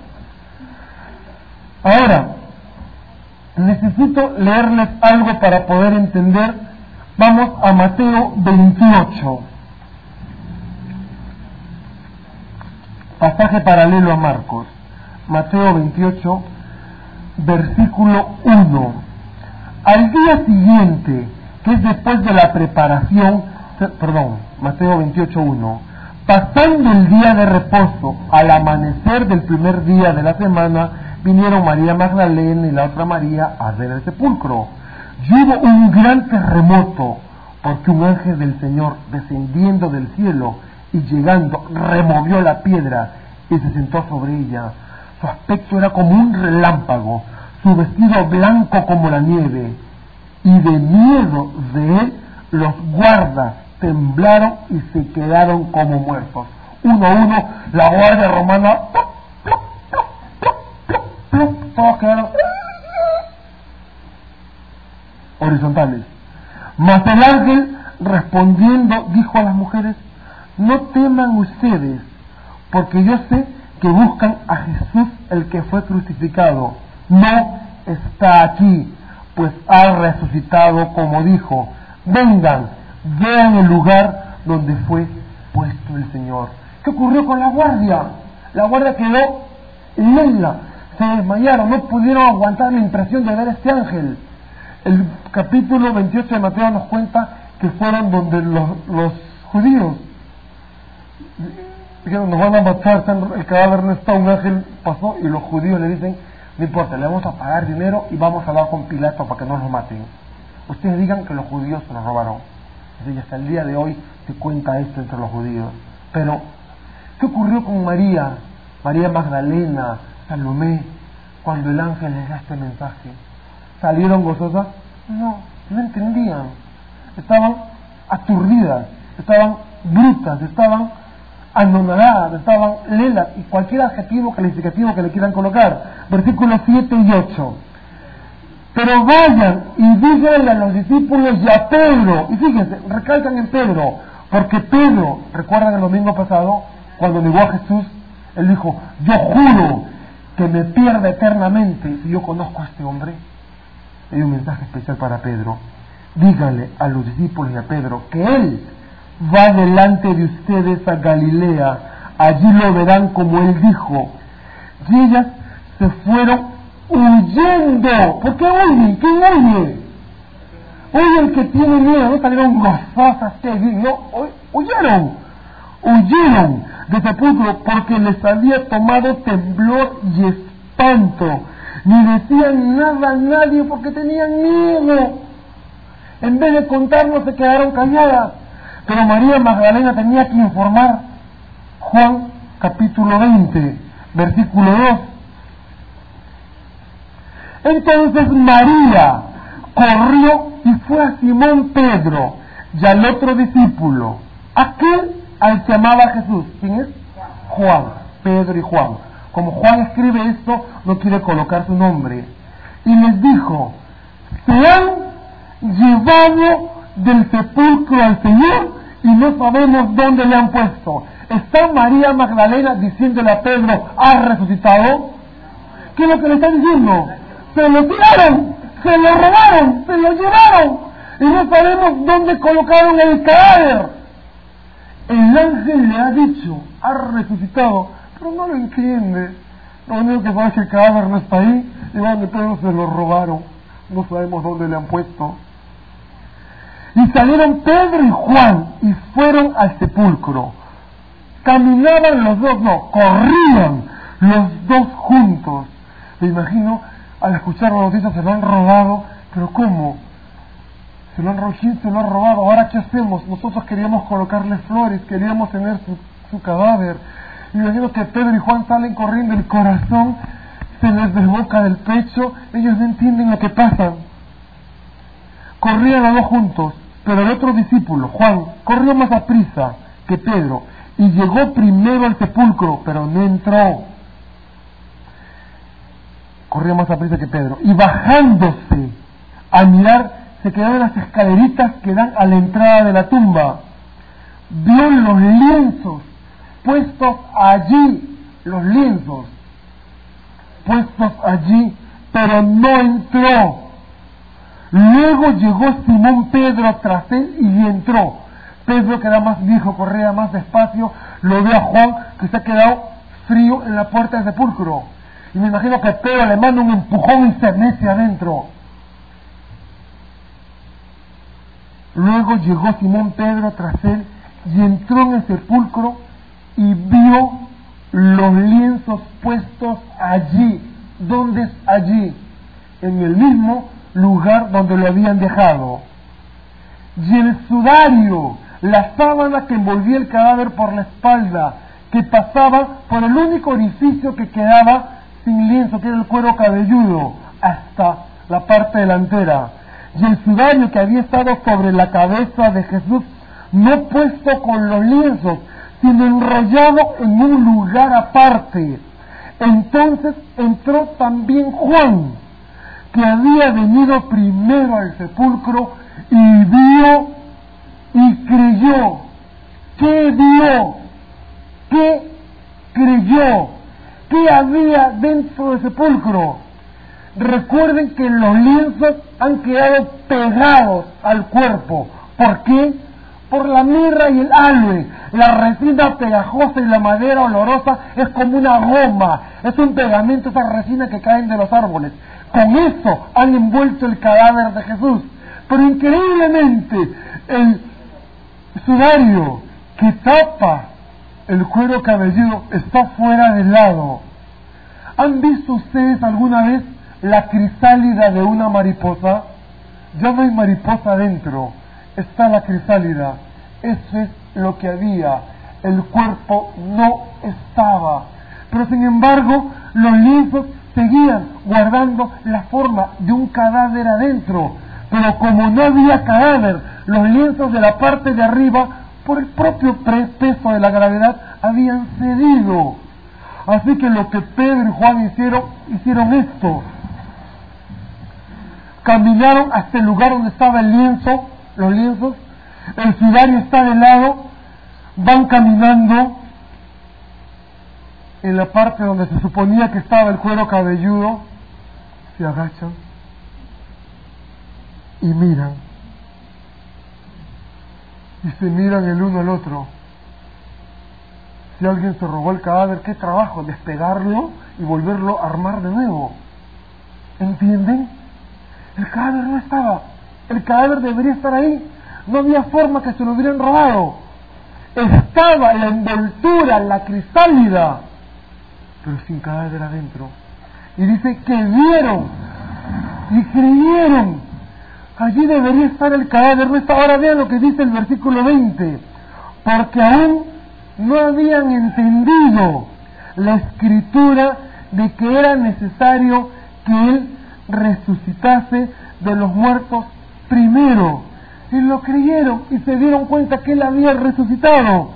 Ahora, necesito leerles algo para poder entender. Vamos a Mateo veintiocho, pasaje paralelo a Marcos. Mateo veintiocho, versículo uno. Al día siguiente, que es después de la preparación, perdón, Mateo veintiocho, uno. Pasando el día de reposo, al amanecer del primer día de la semana, vinieron María Magdalena y la otra María a ver el sepulcro. Y hubo un gran terremoto, porque un ángel del Señor, descendiendo del cielo y llegando, removió la piedra y se sentó sobre ella. Su aspecto era como un relámpago, su vestido blanco como la nieve, y de miedo de él los guardas temblaron y se quedaron como muertos. Uno a uno, la guardia romana, ¡plop, plop, plop, plop, plop, plop! Todos quedaron horizontales. Mas el ángel, respondiendo, dijo a las mujeres: no teman ustedes, porque yo sé que buscan a Jesús, el que fue crucificado. No está aquí, pues ha resucitado como dijo. Vengan, vean el lugar donde fue puesto el Señor. ¿Qué ocurrió con la guardia? La guardia quedó inmóvil, se desmayaron, no pudieron aguantar la impresión de ver a este ángel. El capítulo veintiocho de Mateo nos cuenta que fueron donde los, los judíos dijeron: nos van a matar, el cadáver no está, un ángel pasó, y los judíos le dicen: no importa, le vamos a pagar dinero y vamos a hablar con Pilato para que no nos maten. Ustedes digan que los judíos se los robaron. Y hasta el día de hoy se cuenta esto entre los judíos. Pero, ¿qué ocurrió con María, María Magdalena, Salomé, cuando el ángel les da este mensaje? ¿Salieron gozosas? No, no entendían. Estaban aturdidas, estaban brutas, estaban anonadadas, estaban lelas, y cualquier adjetivo calificativo que le quieran colocar. Versículos siete y ocho. Pero vayan y díganle a los discípulos y a Pedro, y fíjense, recalcan en Pedro, porque Pedro, recuerdan el domingo pasado, cuando negó a Jesús, él dijo, yo juro que me pierda eternamente si yo conozco a este hombre. Hay un mensaje especial para Pedro. Díganle a los discípulos y a Pedro que él va delante de ustedes a Galilea, allí lo verán como él dijo. Y ellas se fueron huyendo. ¿Por qué huyen? ¿Quién huye? Huye el que tiene miedo, no salieron gozosas, que no, huyeron, huyeron de sepulcro porque les había tomado temblor y espanto. Ni decían nada a nadie porque tenían miedo. En vez de contarnos se quedaron calladas. Pero María Magdalena tenía que informar. Juan capítulo veinte, versículo dos. Entonces María corrió y fue a Simón Pedro y al otro discípulo, aquel al que amaba Jesús. ¿Quién es? Juan. Pedro y Juan. Como Juan escribe esto, no quiere colocar su nombre. Y les dijo, se han llevado del sepulcro al Señor y no sabemos dónde le han puesto. ¿Está María Magdalena diciéndole a Pedro, ¿has resucitado? ¿Qué es lo que le están diciendo? Se lo tiraron, se lo robaron, se lo llevaron y no sabemos dónde colocaron el cadáver. El ángel le ha dicho, has resucitado, pero no lo entiende. Lo único que sabe es que el cadáver no está ahí y donde Pedro se lo robaron. No sabemos dónde le han puesto. Y salieron Pedro y Juan y fueron al sepulcro. Caminaban los dos, no, corrían los dos juntos. Me imagino, al escuchar la noticia, se lo han robado, pero ¿cómo? Se lo han robado, ¿quién se lo ha robado? Ahora, ¿qué hacemos? Nosotros queríamos colocarle flores, queríamos tener su, su cadáver. Y me imagino que Pedro y Juan salen corriendo, el corazón se les desboca del pecho, ellos no entienden lo que pasa. Corrían los dos juntos, pero el otro discípulo, Juan, corrió más a prisa que Pedro y llegó primero al sepulcro, pero no entró. Corrió más a prisa que Pedro y bajándose a mirar, se quedó en las escaleritas que dan a la entrada de la tumba. Vio los lienzos puestos allí, los lienzos puestos allí, pero no entró. Luego llegó Simón Pedro tras él y entró. Pedro, que era más viejo, corría más despacio, lo ve a Juan, que se ha quedado frío en la puerta del sepulcro. Y me imagino que Pedro le manda un empujón y se mete adentro. Luego llegó Simón Pedro tras él y entró en el sepulcro y vio los lienzos puestos allí. ¿Dónde es allí? En el mismo lugar donde lo habían dejado. Y el sudario, la sábana que envolvía el cadáver por la espalda, que pasaba por el único orificio que quedaba sin lienzo, que era el cuero cabelludo, hasta la parte delantera. Y el sudario que había estado sobre la cabeza de Jesús, no puesto con los lienzos, sino enrollado en un lugar aparte. Entonces entró también Juan, que había venido primero al sepulcro, y vio y creyó. ¿Qué vio? ¿Qué creyó? ¿Qué había dentro del sepulcro? Recuerden que los lienzos han quedado pegados al cuerpo. ¿Por qué? Por la mirra y el aloe. La resina pegajosa y la madera olorosa es como una goma. Es un pegamento, esa resina que caen de los árboles. Con eso han envuelto el cadáver de Jesús. Pero increíblemente, el sudario que tapa el cuero cabelludo está fuera del lado. ¿Han visto ustedes alguna vez la crisálida de una mariposa? Ya no hay mariposa adentro, está la crisálida. Eso es lo que había. El cuerpo no estaba. Pero sin embargo, los lienzos seguían guardando la forma de un cadáver adentro. Pero como no había cadáver, los lienzos de la parte de arriba, por el propio peso de la gravedad, habían cedido. Así que lo que Pedro y Juan hicieron, hicieron esto. Caminaron hasta el lugar donde estaba el lienzo, los lienzos, el sudario está de lado, van caminando en la parte donde se suponía que estaba el cuero cabelludo, se agachan y miran, y se miran el uno al otro. Si alguien se robó el cadáver, qué trabajo, despegarlo y volverlo a armar de nuevo. ¿Entienden? El cadáver no estaba, el cadáver debería estar ahí, no había forma que se lo hubieran robado. Estaba la envoltura, la crisálida, pero sin cadáver adentro. Y dice que vieron y creyeron. Allí debería estar el cadáver, no está. Ahora vean lo que dice el versículo veinte. Porque aún no habían entendido la escritura de que era necesario que él resucitase de los muertos primero. Y lo creyeron y se dieron cuenta que él había resucitado.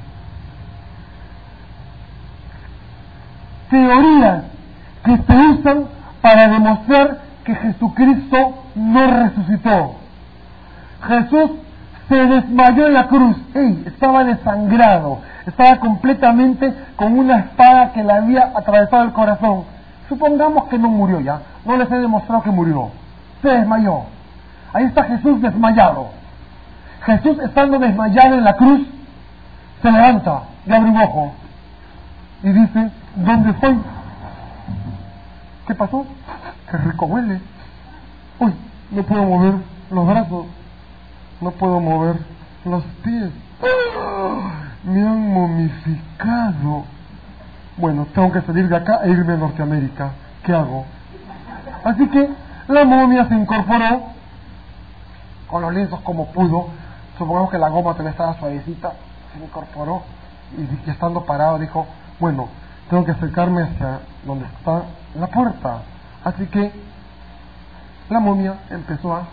Teorías que se usan para demostrar que Jesucristo no resucitó. Jesús se desmayó en la cruz. ¡Ey! Estaba desangrado, estaba completamente con una espada que le había atravesado el corazón. Supongamos que no murió ya, no les he demostrado que murió, se desmayó. Ahí está Jesús desmayado. Jesús, estando desmayado en la cruz, se levanta y abre un ojo y dice: ¿dónde estoy? ¿Qué pasó? ¡Qué rico huele! Uy, no puedo mover los brazos, no puedo mover los pies. ¡Oh! Me han momificado. Bueno, tengo que salir de acá e irme a Norteamérica. ¿Qué hago? Así que la momia se incorporó con los lienzos como pudo. Supongamos que la goma todavía estaba suavecita. Se incorporó y, y estando parado dijo: bueno, tengo que acercarme hacia donde está la puerta. Así que la momia empezó a...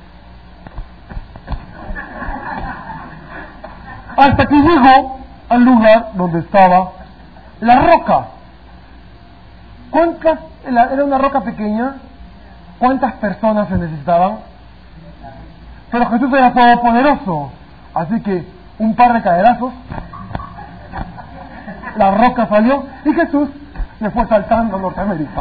hasta que llegó al lugar donde estaba la roca. ¿Cuántas? Era una roca pequeña. ¿Cuántas personas se necesitaban? Pero Jesús era todopoderoso. Así que un par de caderazos, la roca salió y Jesús se fue saltando a Norteamérica.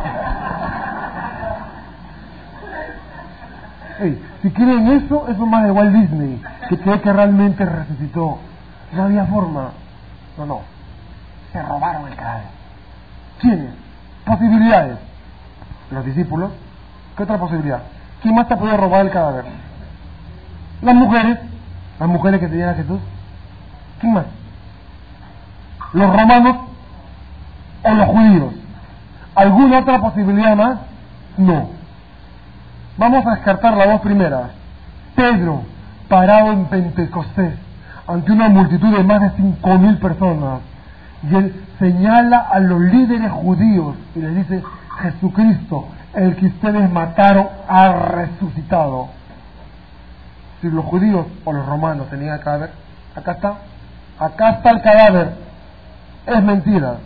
Hey, si creen eso, eso es más de Walt Disney, que cree que realmente resucitó. No había forma. No, no. Se robaron el cadáver. ¿Quiénes? Posibilidades. Los discípulos. ¿Qué otra posibilidad? ¿Quién más te puede robar el cadáver? Las mujeres. Las mujeres que tenían a Jesús. ¿Quién más? Los romanos o los judíos. ¿Alguna otra posibilidad más? No. Vamos a descartar las dos primeras. Pedro, parado en Pentecostés, ante una multitud de más de cinco mil personas, y él señala a los líderes judíos y les dice: Jesucristo, el que ustedes mataron, ha resucitado. Si los judíos o los romanos tenían el cadáver, acá está, acá está el cadáver. Es mentira.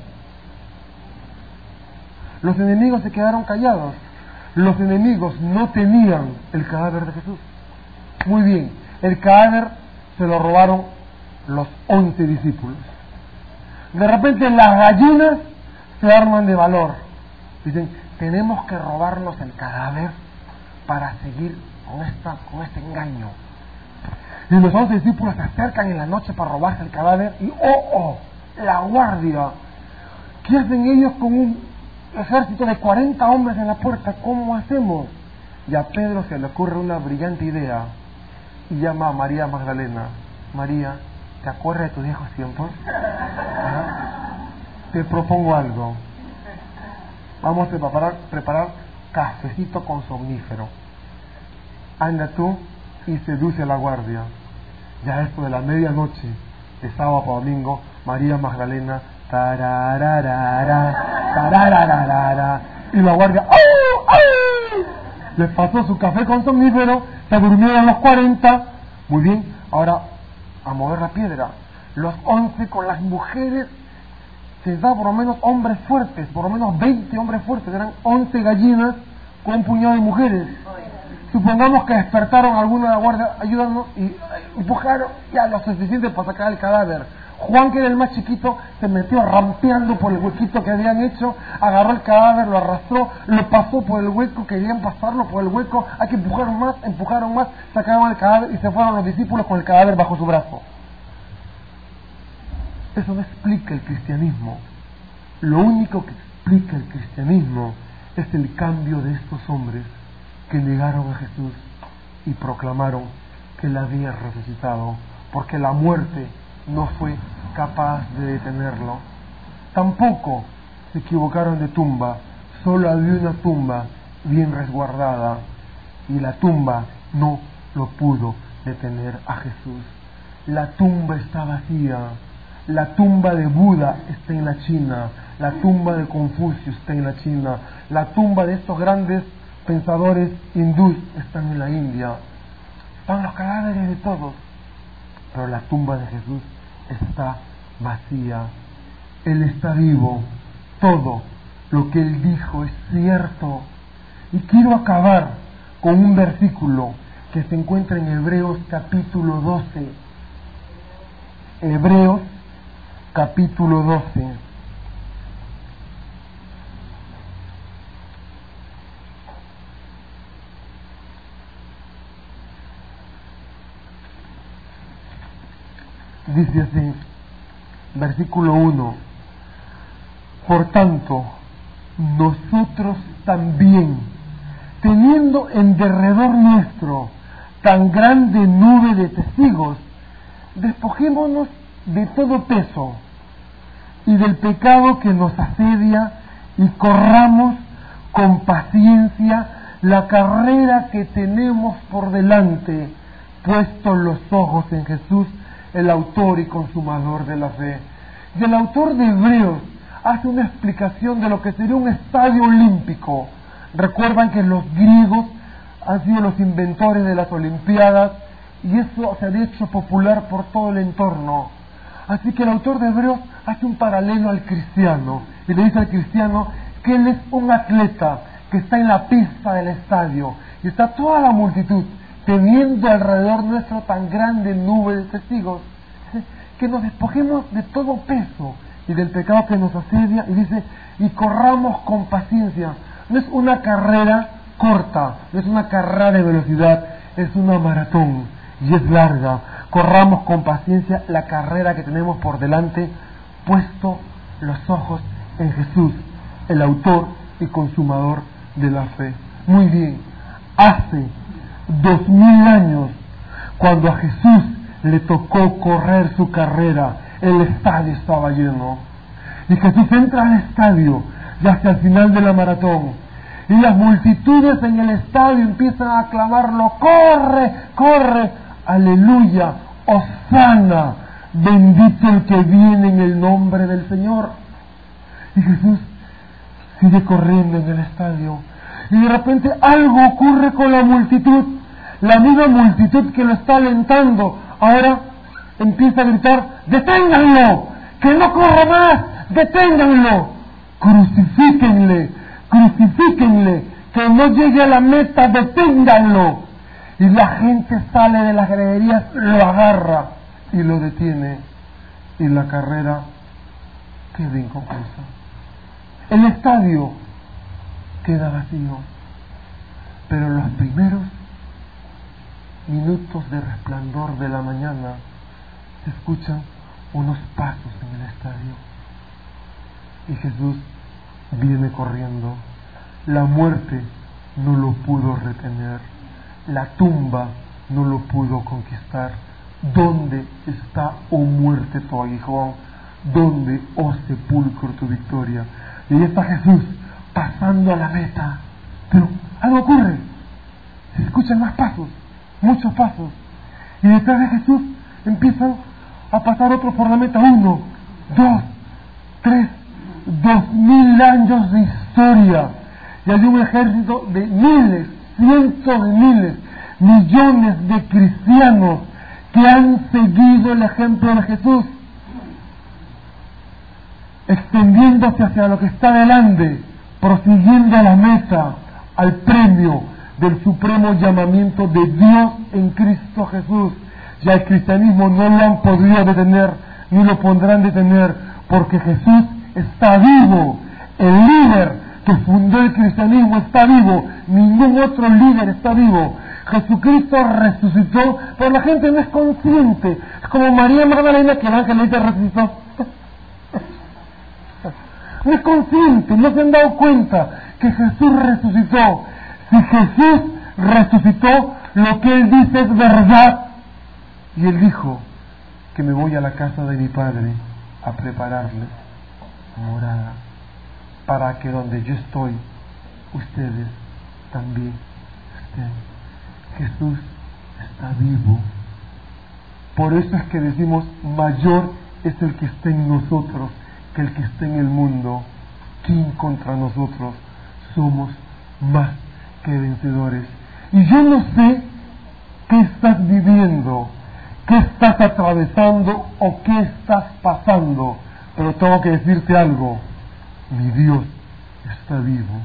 Los enemigos se quedaron callados. Los enemigos no tenían el cadáver de Jesús. Muy bien, el cadáver se lo robaron los once discípulos. De repente las gallinas se arman de valor. Dicen: tenemos que robarnos el cadáver para seguir con, esta, con este engaño. Y los once discípulos se acercan en la noche para robarse el cadáver y ¡oh, oh! La guardia. ¿Qué hacen ellos con un ejército de cuarenta hombres en la puerta? ¿Cómo hacemos? Y a Pedro se le ocurre una brillante idea y llama a María Magdalena. María, ¿te acuerdas de tus viejos tiempos? ¿Ah? Te propongo algo. Vamos a preparar, preparar cafecito con somnífero. Anda tú y seduce a la guardia. Ya esto de la medianoche, de sábado a domingo, María Magdalena, tarararara, tarararara, y la guardia, ¡au! ¡Au! les pasó su café con somnífero, se durmieron los cuarenta, muy bien, ahora a mover la piedra, los once con las mujeres, se da por lo menos hombres fuertes, por lo menos veinte hombres fuertes, eran once gallinas con un puñado de mujeres. Supongamos que despertaron a alguno de la guardia ayudando y empujaron ya lo suficiente para sacar el cadáver. Juan, que era el más chiquito, se metió rampeando por el huequito que habían hecho, agarró el cadáver, lo arrastró, lo pasó por el hueco, querían pasarlo por el hueco, hay que empujar más, empujaron más, sacaron el cadáver y se fueron los discípulos con el cadáver bajo su brazo. Eso no explica el cristianismo. Lo único que explica el cristianismo es el cambio de estos hombres que negaron a Jesús y proclamaron que él había resucitado, porque la muerte no fue capaz de detenerlo. Tampoco se equivocaron de tumba, solo había una tumba bien resguardada y la tumba no lo pudo detener a Jesús. La tumba está vacía. La tumba de Buda está en la China, la tumba de Confucio está en la China, la tumba de estos grandes pensadores hindús están en la India. Están los cadáveres de todos, pero la tumba de Jesús está vacía. Él está vivo. Todo lo que él dijo es cierto. Y quiero acabar con un versículo que se encuentra en Hebreos capítulo doce. Hebreos capítulo doce. Dice así, versículo uno: por tanto, nosotros también, teniendo en derredor nuestro tan grande nube de testigos, despojémonos de todo peso y del pecado que nos asedia y corramos con paciencia la carrera que tenemos por delante, puestos los ojos en Jesús, el autor y consumador de la fe. Y el autor de Hebreos hace una explicación de lo que sería un estadio olímpico. Recuerdan que los griegos han sido los inventores de las Olimpiadas y eso se ha hecho popular por todo el entorno. Así que el autor de Hebreos hace un paralelo al cristiano y le dice al cristiano que él es un atleta que está en la pista del estadio y está toda la multitud teniendo alrededor nuestro tan grande nube de testigos, que nos despojemos de todo peso y del pecado que nos asedia, y dice, y corramos con paciencia. No es una carrera corta, no es una carrera de velocidad, es una maratón y es larga. Corramos con paciencia la carrera que tenemos por delante, puesto los ojos en Jesús, el autor y consumador de la fe. Muy bien, hace dos mil años, cuando a Jesús le tocó correr su carrera, el estadio estaba lleno. Y Jesús entra al estadio, ya hacia el final de la maratón, y las multitudes en el estadio empiezan a aclamarlo: corre, corre, aleluya, hosana, bendito el que viene en el nombre del Señor. Y Jesús sigue corriendo en el estadio, y de repente algo ocurre con la multitud. La misma multitud que lo está alentando ahora empieza a gritar: ¡deténganlo! ¡Que no corra más! ¡Deténganlo! ¡Crucifíquenle! ¡Crucifíquenle! ¡Que no llegue a la meta! ¡Deténganlo! Y la gente sale de las graderías, lo agarra y lo detiene. Y la carrera queda inconclusa. El estadio queda vacío. Pero los primeros minutos de resplandor de la mañana se escuchan unos pasos en el estadio y Jesús viene corriendo. La muerte no lo pudo retener, la tumba no lo pudo conquistar. ¿Dónde está, oh muerte, tu aguijón? ¿Dónde, oh sepulcro, tu victoria? Y ahí está Jesús pasando a la meta, pero algo ocurre, se escuchan más pasos, muchos pasos, y detrás de Jesús empiezan a pasar otros por la meta. Uno, dos, tres, dos mil años de historia, y hay un ejército de miles, cientos de miles, millones de cristianos que han seguido el ejemplo de Jesús, extendiéndose hacia lo que está delante, prosiguiendo a la meta, al premio del supremo llamamiento de Dios en Cristo Jesús. Ya el cristianismo no lo han podido detener, ni lo podrán detener, porque Jesús está vivo. El líder que fundó el cristianismo está vivo, ningún otro líder está vivo. Jesucristo resucitó, pero la gente no es consciente. Es como María Magdalena, que el ángel le dice resucitó. No es consciente, no se han dado cuenta que Jesús resucitó. Si Jesús resucitó, lo que Él dice es verdad. Y Él dijo que me voy a la casa de mi Padre a prepararles morada, para que donde yo estoy, ustedes también estén. Jesús está vivo. Por eso es que decimos, mayor es el que está en nosotros que el que está en el mundo. ¿Quién contra nosotros? Somos más que vencedores. Y yo no sé qué estás viviendo, qué estás atravesando o qué estás pasando, pero tengo que decirte algo: mi Dios está vivo,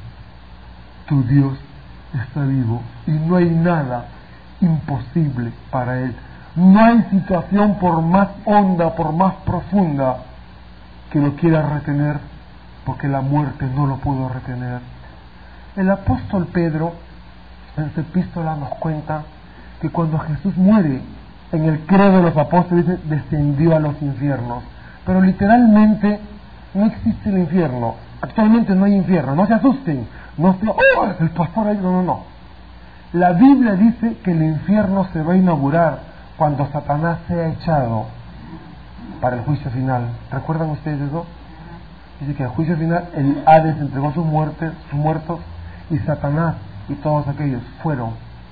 tu Dios está vivo, y no hay nada imposible para Él. No hay situación, por más honda, por más profunda, que lo quiera retener, porque la muerte no lo pudo retener. El apóstol Pedro en su epístola nos cuenta que cuando Jesús muere, en el credo de los apóstoles dice, descendió a los infiernos. Pero literalmente no existe el infierno. Actualmente no hay infierno, no se asusten, no se, ¡oh! El pastor ahí, no, no, no. La Biblia dice que el infierno se va a inaugurar cuando Satanás sea echado para el juicio final. ¿Recuerdan ustedes eso? Dice que al juicio final el Hades entregó sus muertes, sus muertos, y Satanás y todos aquellos fueron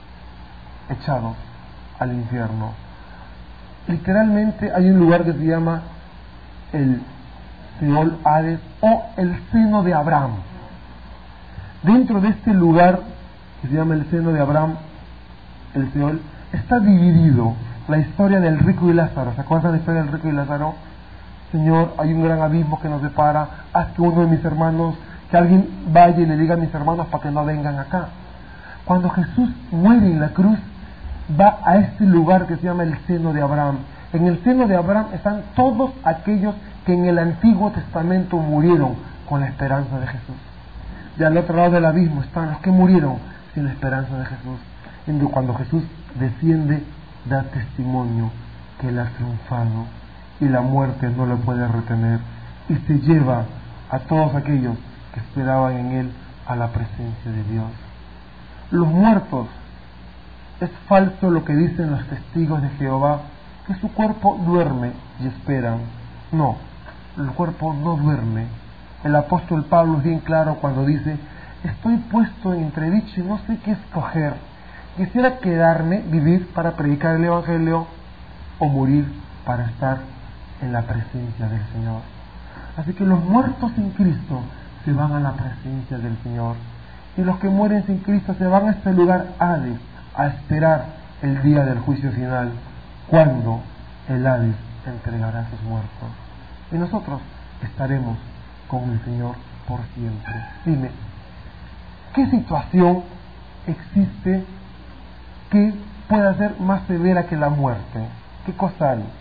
echados al infierno. Literalmente hay un lugar que se llama el Seol Hades o el seno de Abraham. Dentro de este lugar que se llama el seno de Abraham, el Seol, está dividido la historia del rico y Lázaro. ¿Se acuerdan de la historia del rico y Lázaro? Señor, hay un gran abismo que nos separa, haz que uno de mis hermanos, que alguien vaya y le diga a mis hermanos para que no vengan acá. Cuando Jesús muere en la cruz, va a este lugar que se llama el seno de Abraham. En el seno de Abraham están todos aquellos que en el Antiguo Testamento murieron con la esperanza de Jesús. Y al otro lado del abismo están los que murieron sin la esperanza de Jesús. Y cuando Jesús desciende, da testimonio que Él ha triunfado y la muerte no lo puede retener, y se lleva a todos aquellos que esperaban en Él a la presencia de Dios. Los muertos, es falso lo que dicen los testigos de Jehová, que su cuerpo duerme y esperan. No, el cuerpo no duerme. El apóstol Pablo es bien claro cuando dice: estoy puesto en entredicho y no sé qué escoger. Quisiera quedarme, vivir para predicar el Evangelio, o morir para estar en la presencia del Señor. Así que los muertos en Cristo se van a la presencia del Señor, y los que mueren sin Cristo se van a este lugar Hades, a esperar el día del juicio final, cuando el Hades entregará a sus muertos, y nosotros estaremos con el Señor por siempre. Dime, ¿qué situación existe que pueda ser más severa que la muerte? ¿Qué cosa hay?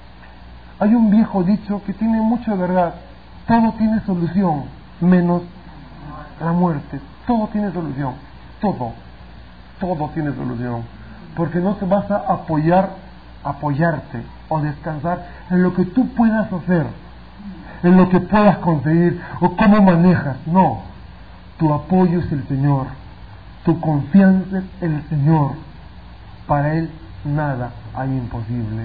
Hay un viejo dicho que tiene mucha verdad: todo tiene solución, menos la muerte. Todo tiene solución, todo, todo tiene solución, porque no te vas a apoyar, apoyarte o descansar en lo que tú puedas hacer, en lo que puedas conseguir o cómo manejas. No, tu apoyo es el Señor, tu confianza es el Señor. Para Él nada hay imposible.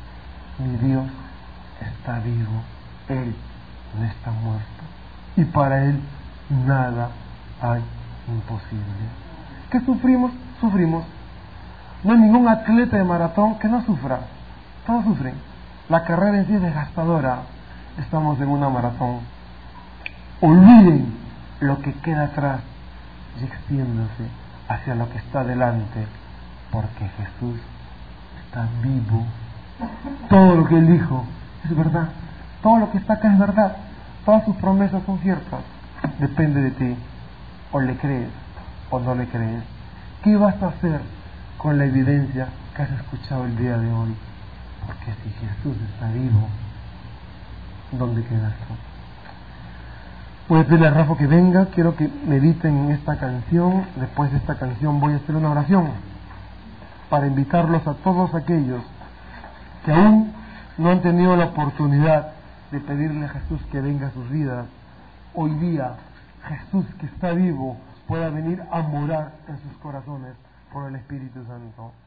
Mi Dios está vivo, Él no está muerto, y para Él nada hay imposible. ¿Qué sufrimos? Sufrimos. No hay ningún atleta de maratón que no sufra. Todos sufren. La carrera en sí es desgastadora. Estamos en una maratón. Olviden lo que queda atrás y extiéndase hacia lo que está delante, porque Jesús está vivo. Todo lo que Él dijo es verdad, todo lo que está acá es verdad, todas sus promesas son ciertas. Depende de ti, o le crees o no le crees. ¿Qué vas a hacer con la evidencia que has escuchado el día de hoy? Porque si Jesús está vivo, ¿dónde quedas tú? Voy a pedirle a Rafa que venga, quiero que mediten en esta canción. Después de esta canción voy a hacer una oración para invitarlos a todos aquellos que aún no han tenido la oportunidad de pedirle a Jesús que venga a sus vidas. Hoy día Jesús, que está vivo, pueda venir a morar en sus corazones por el Espíritu Santo.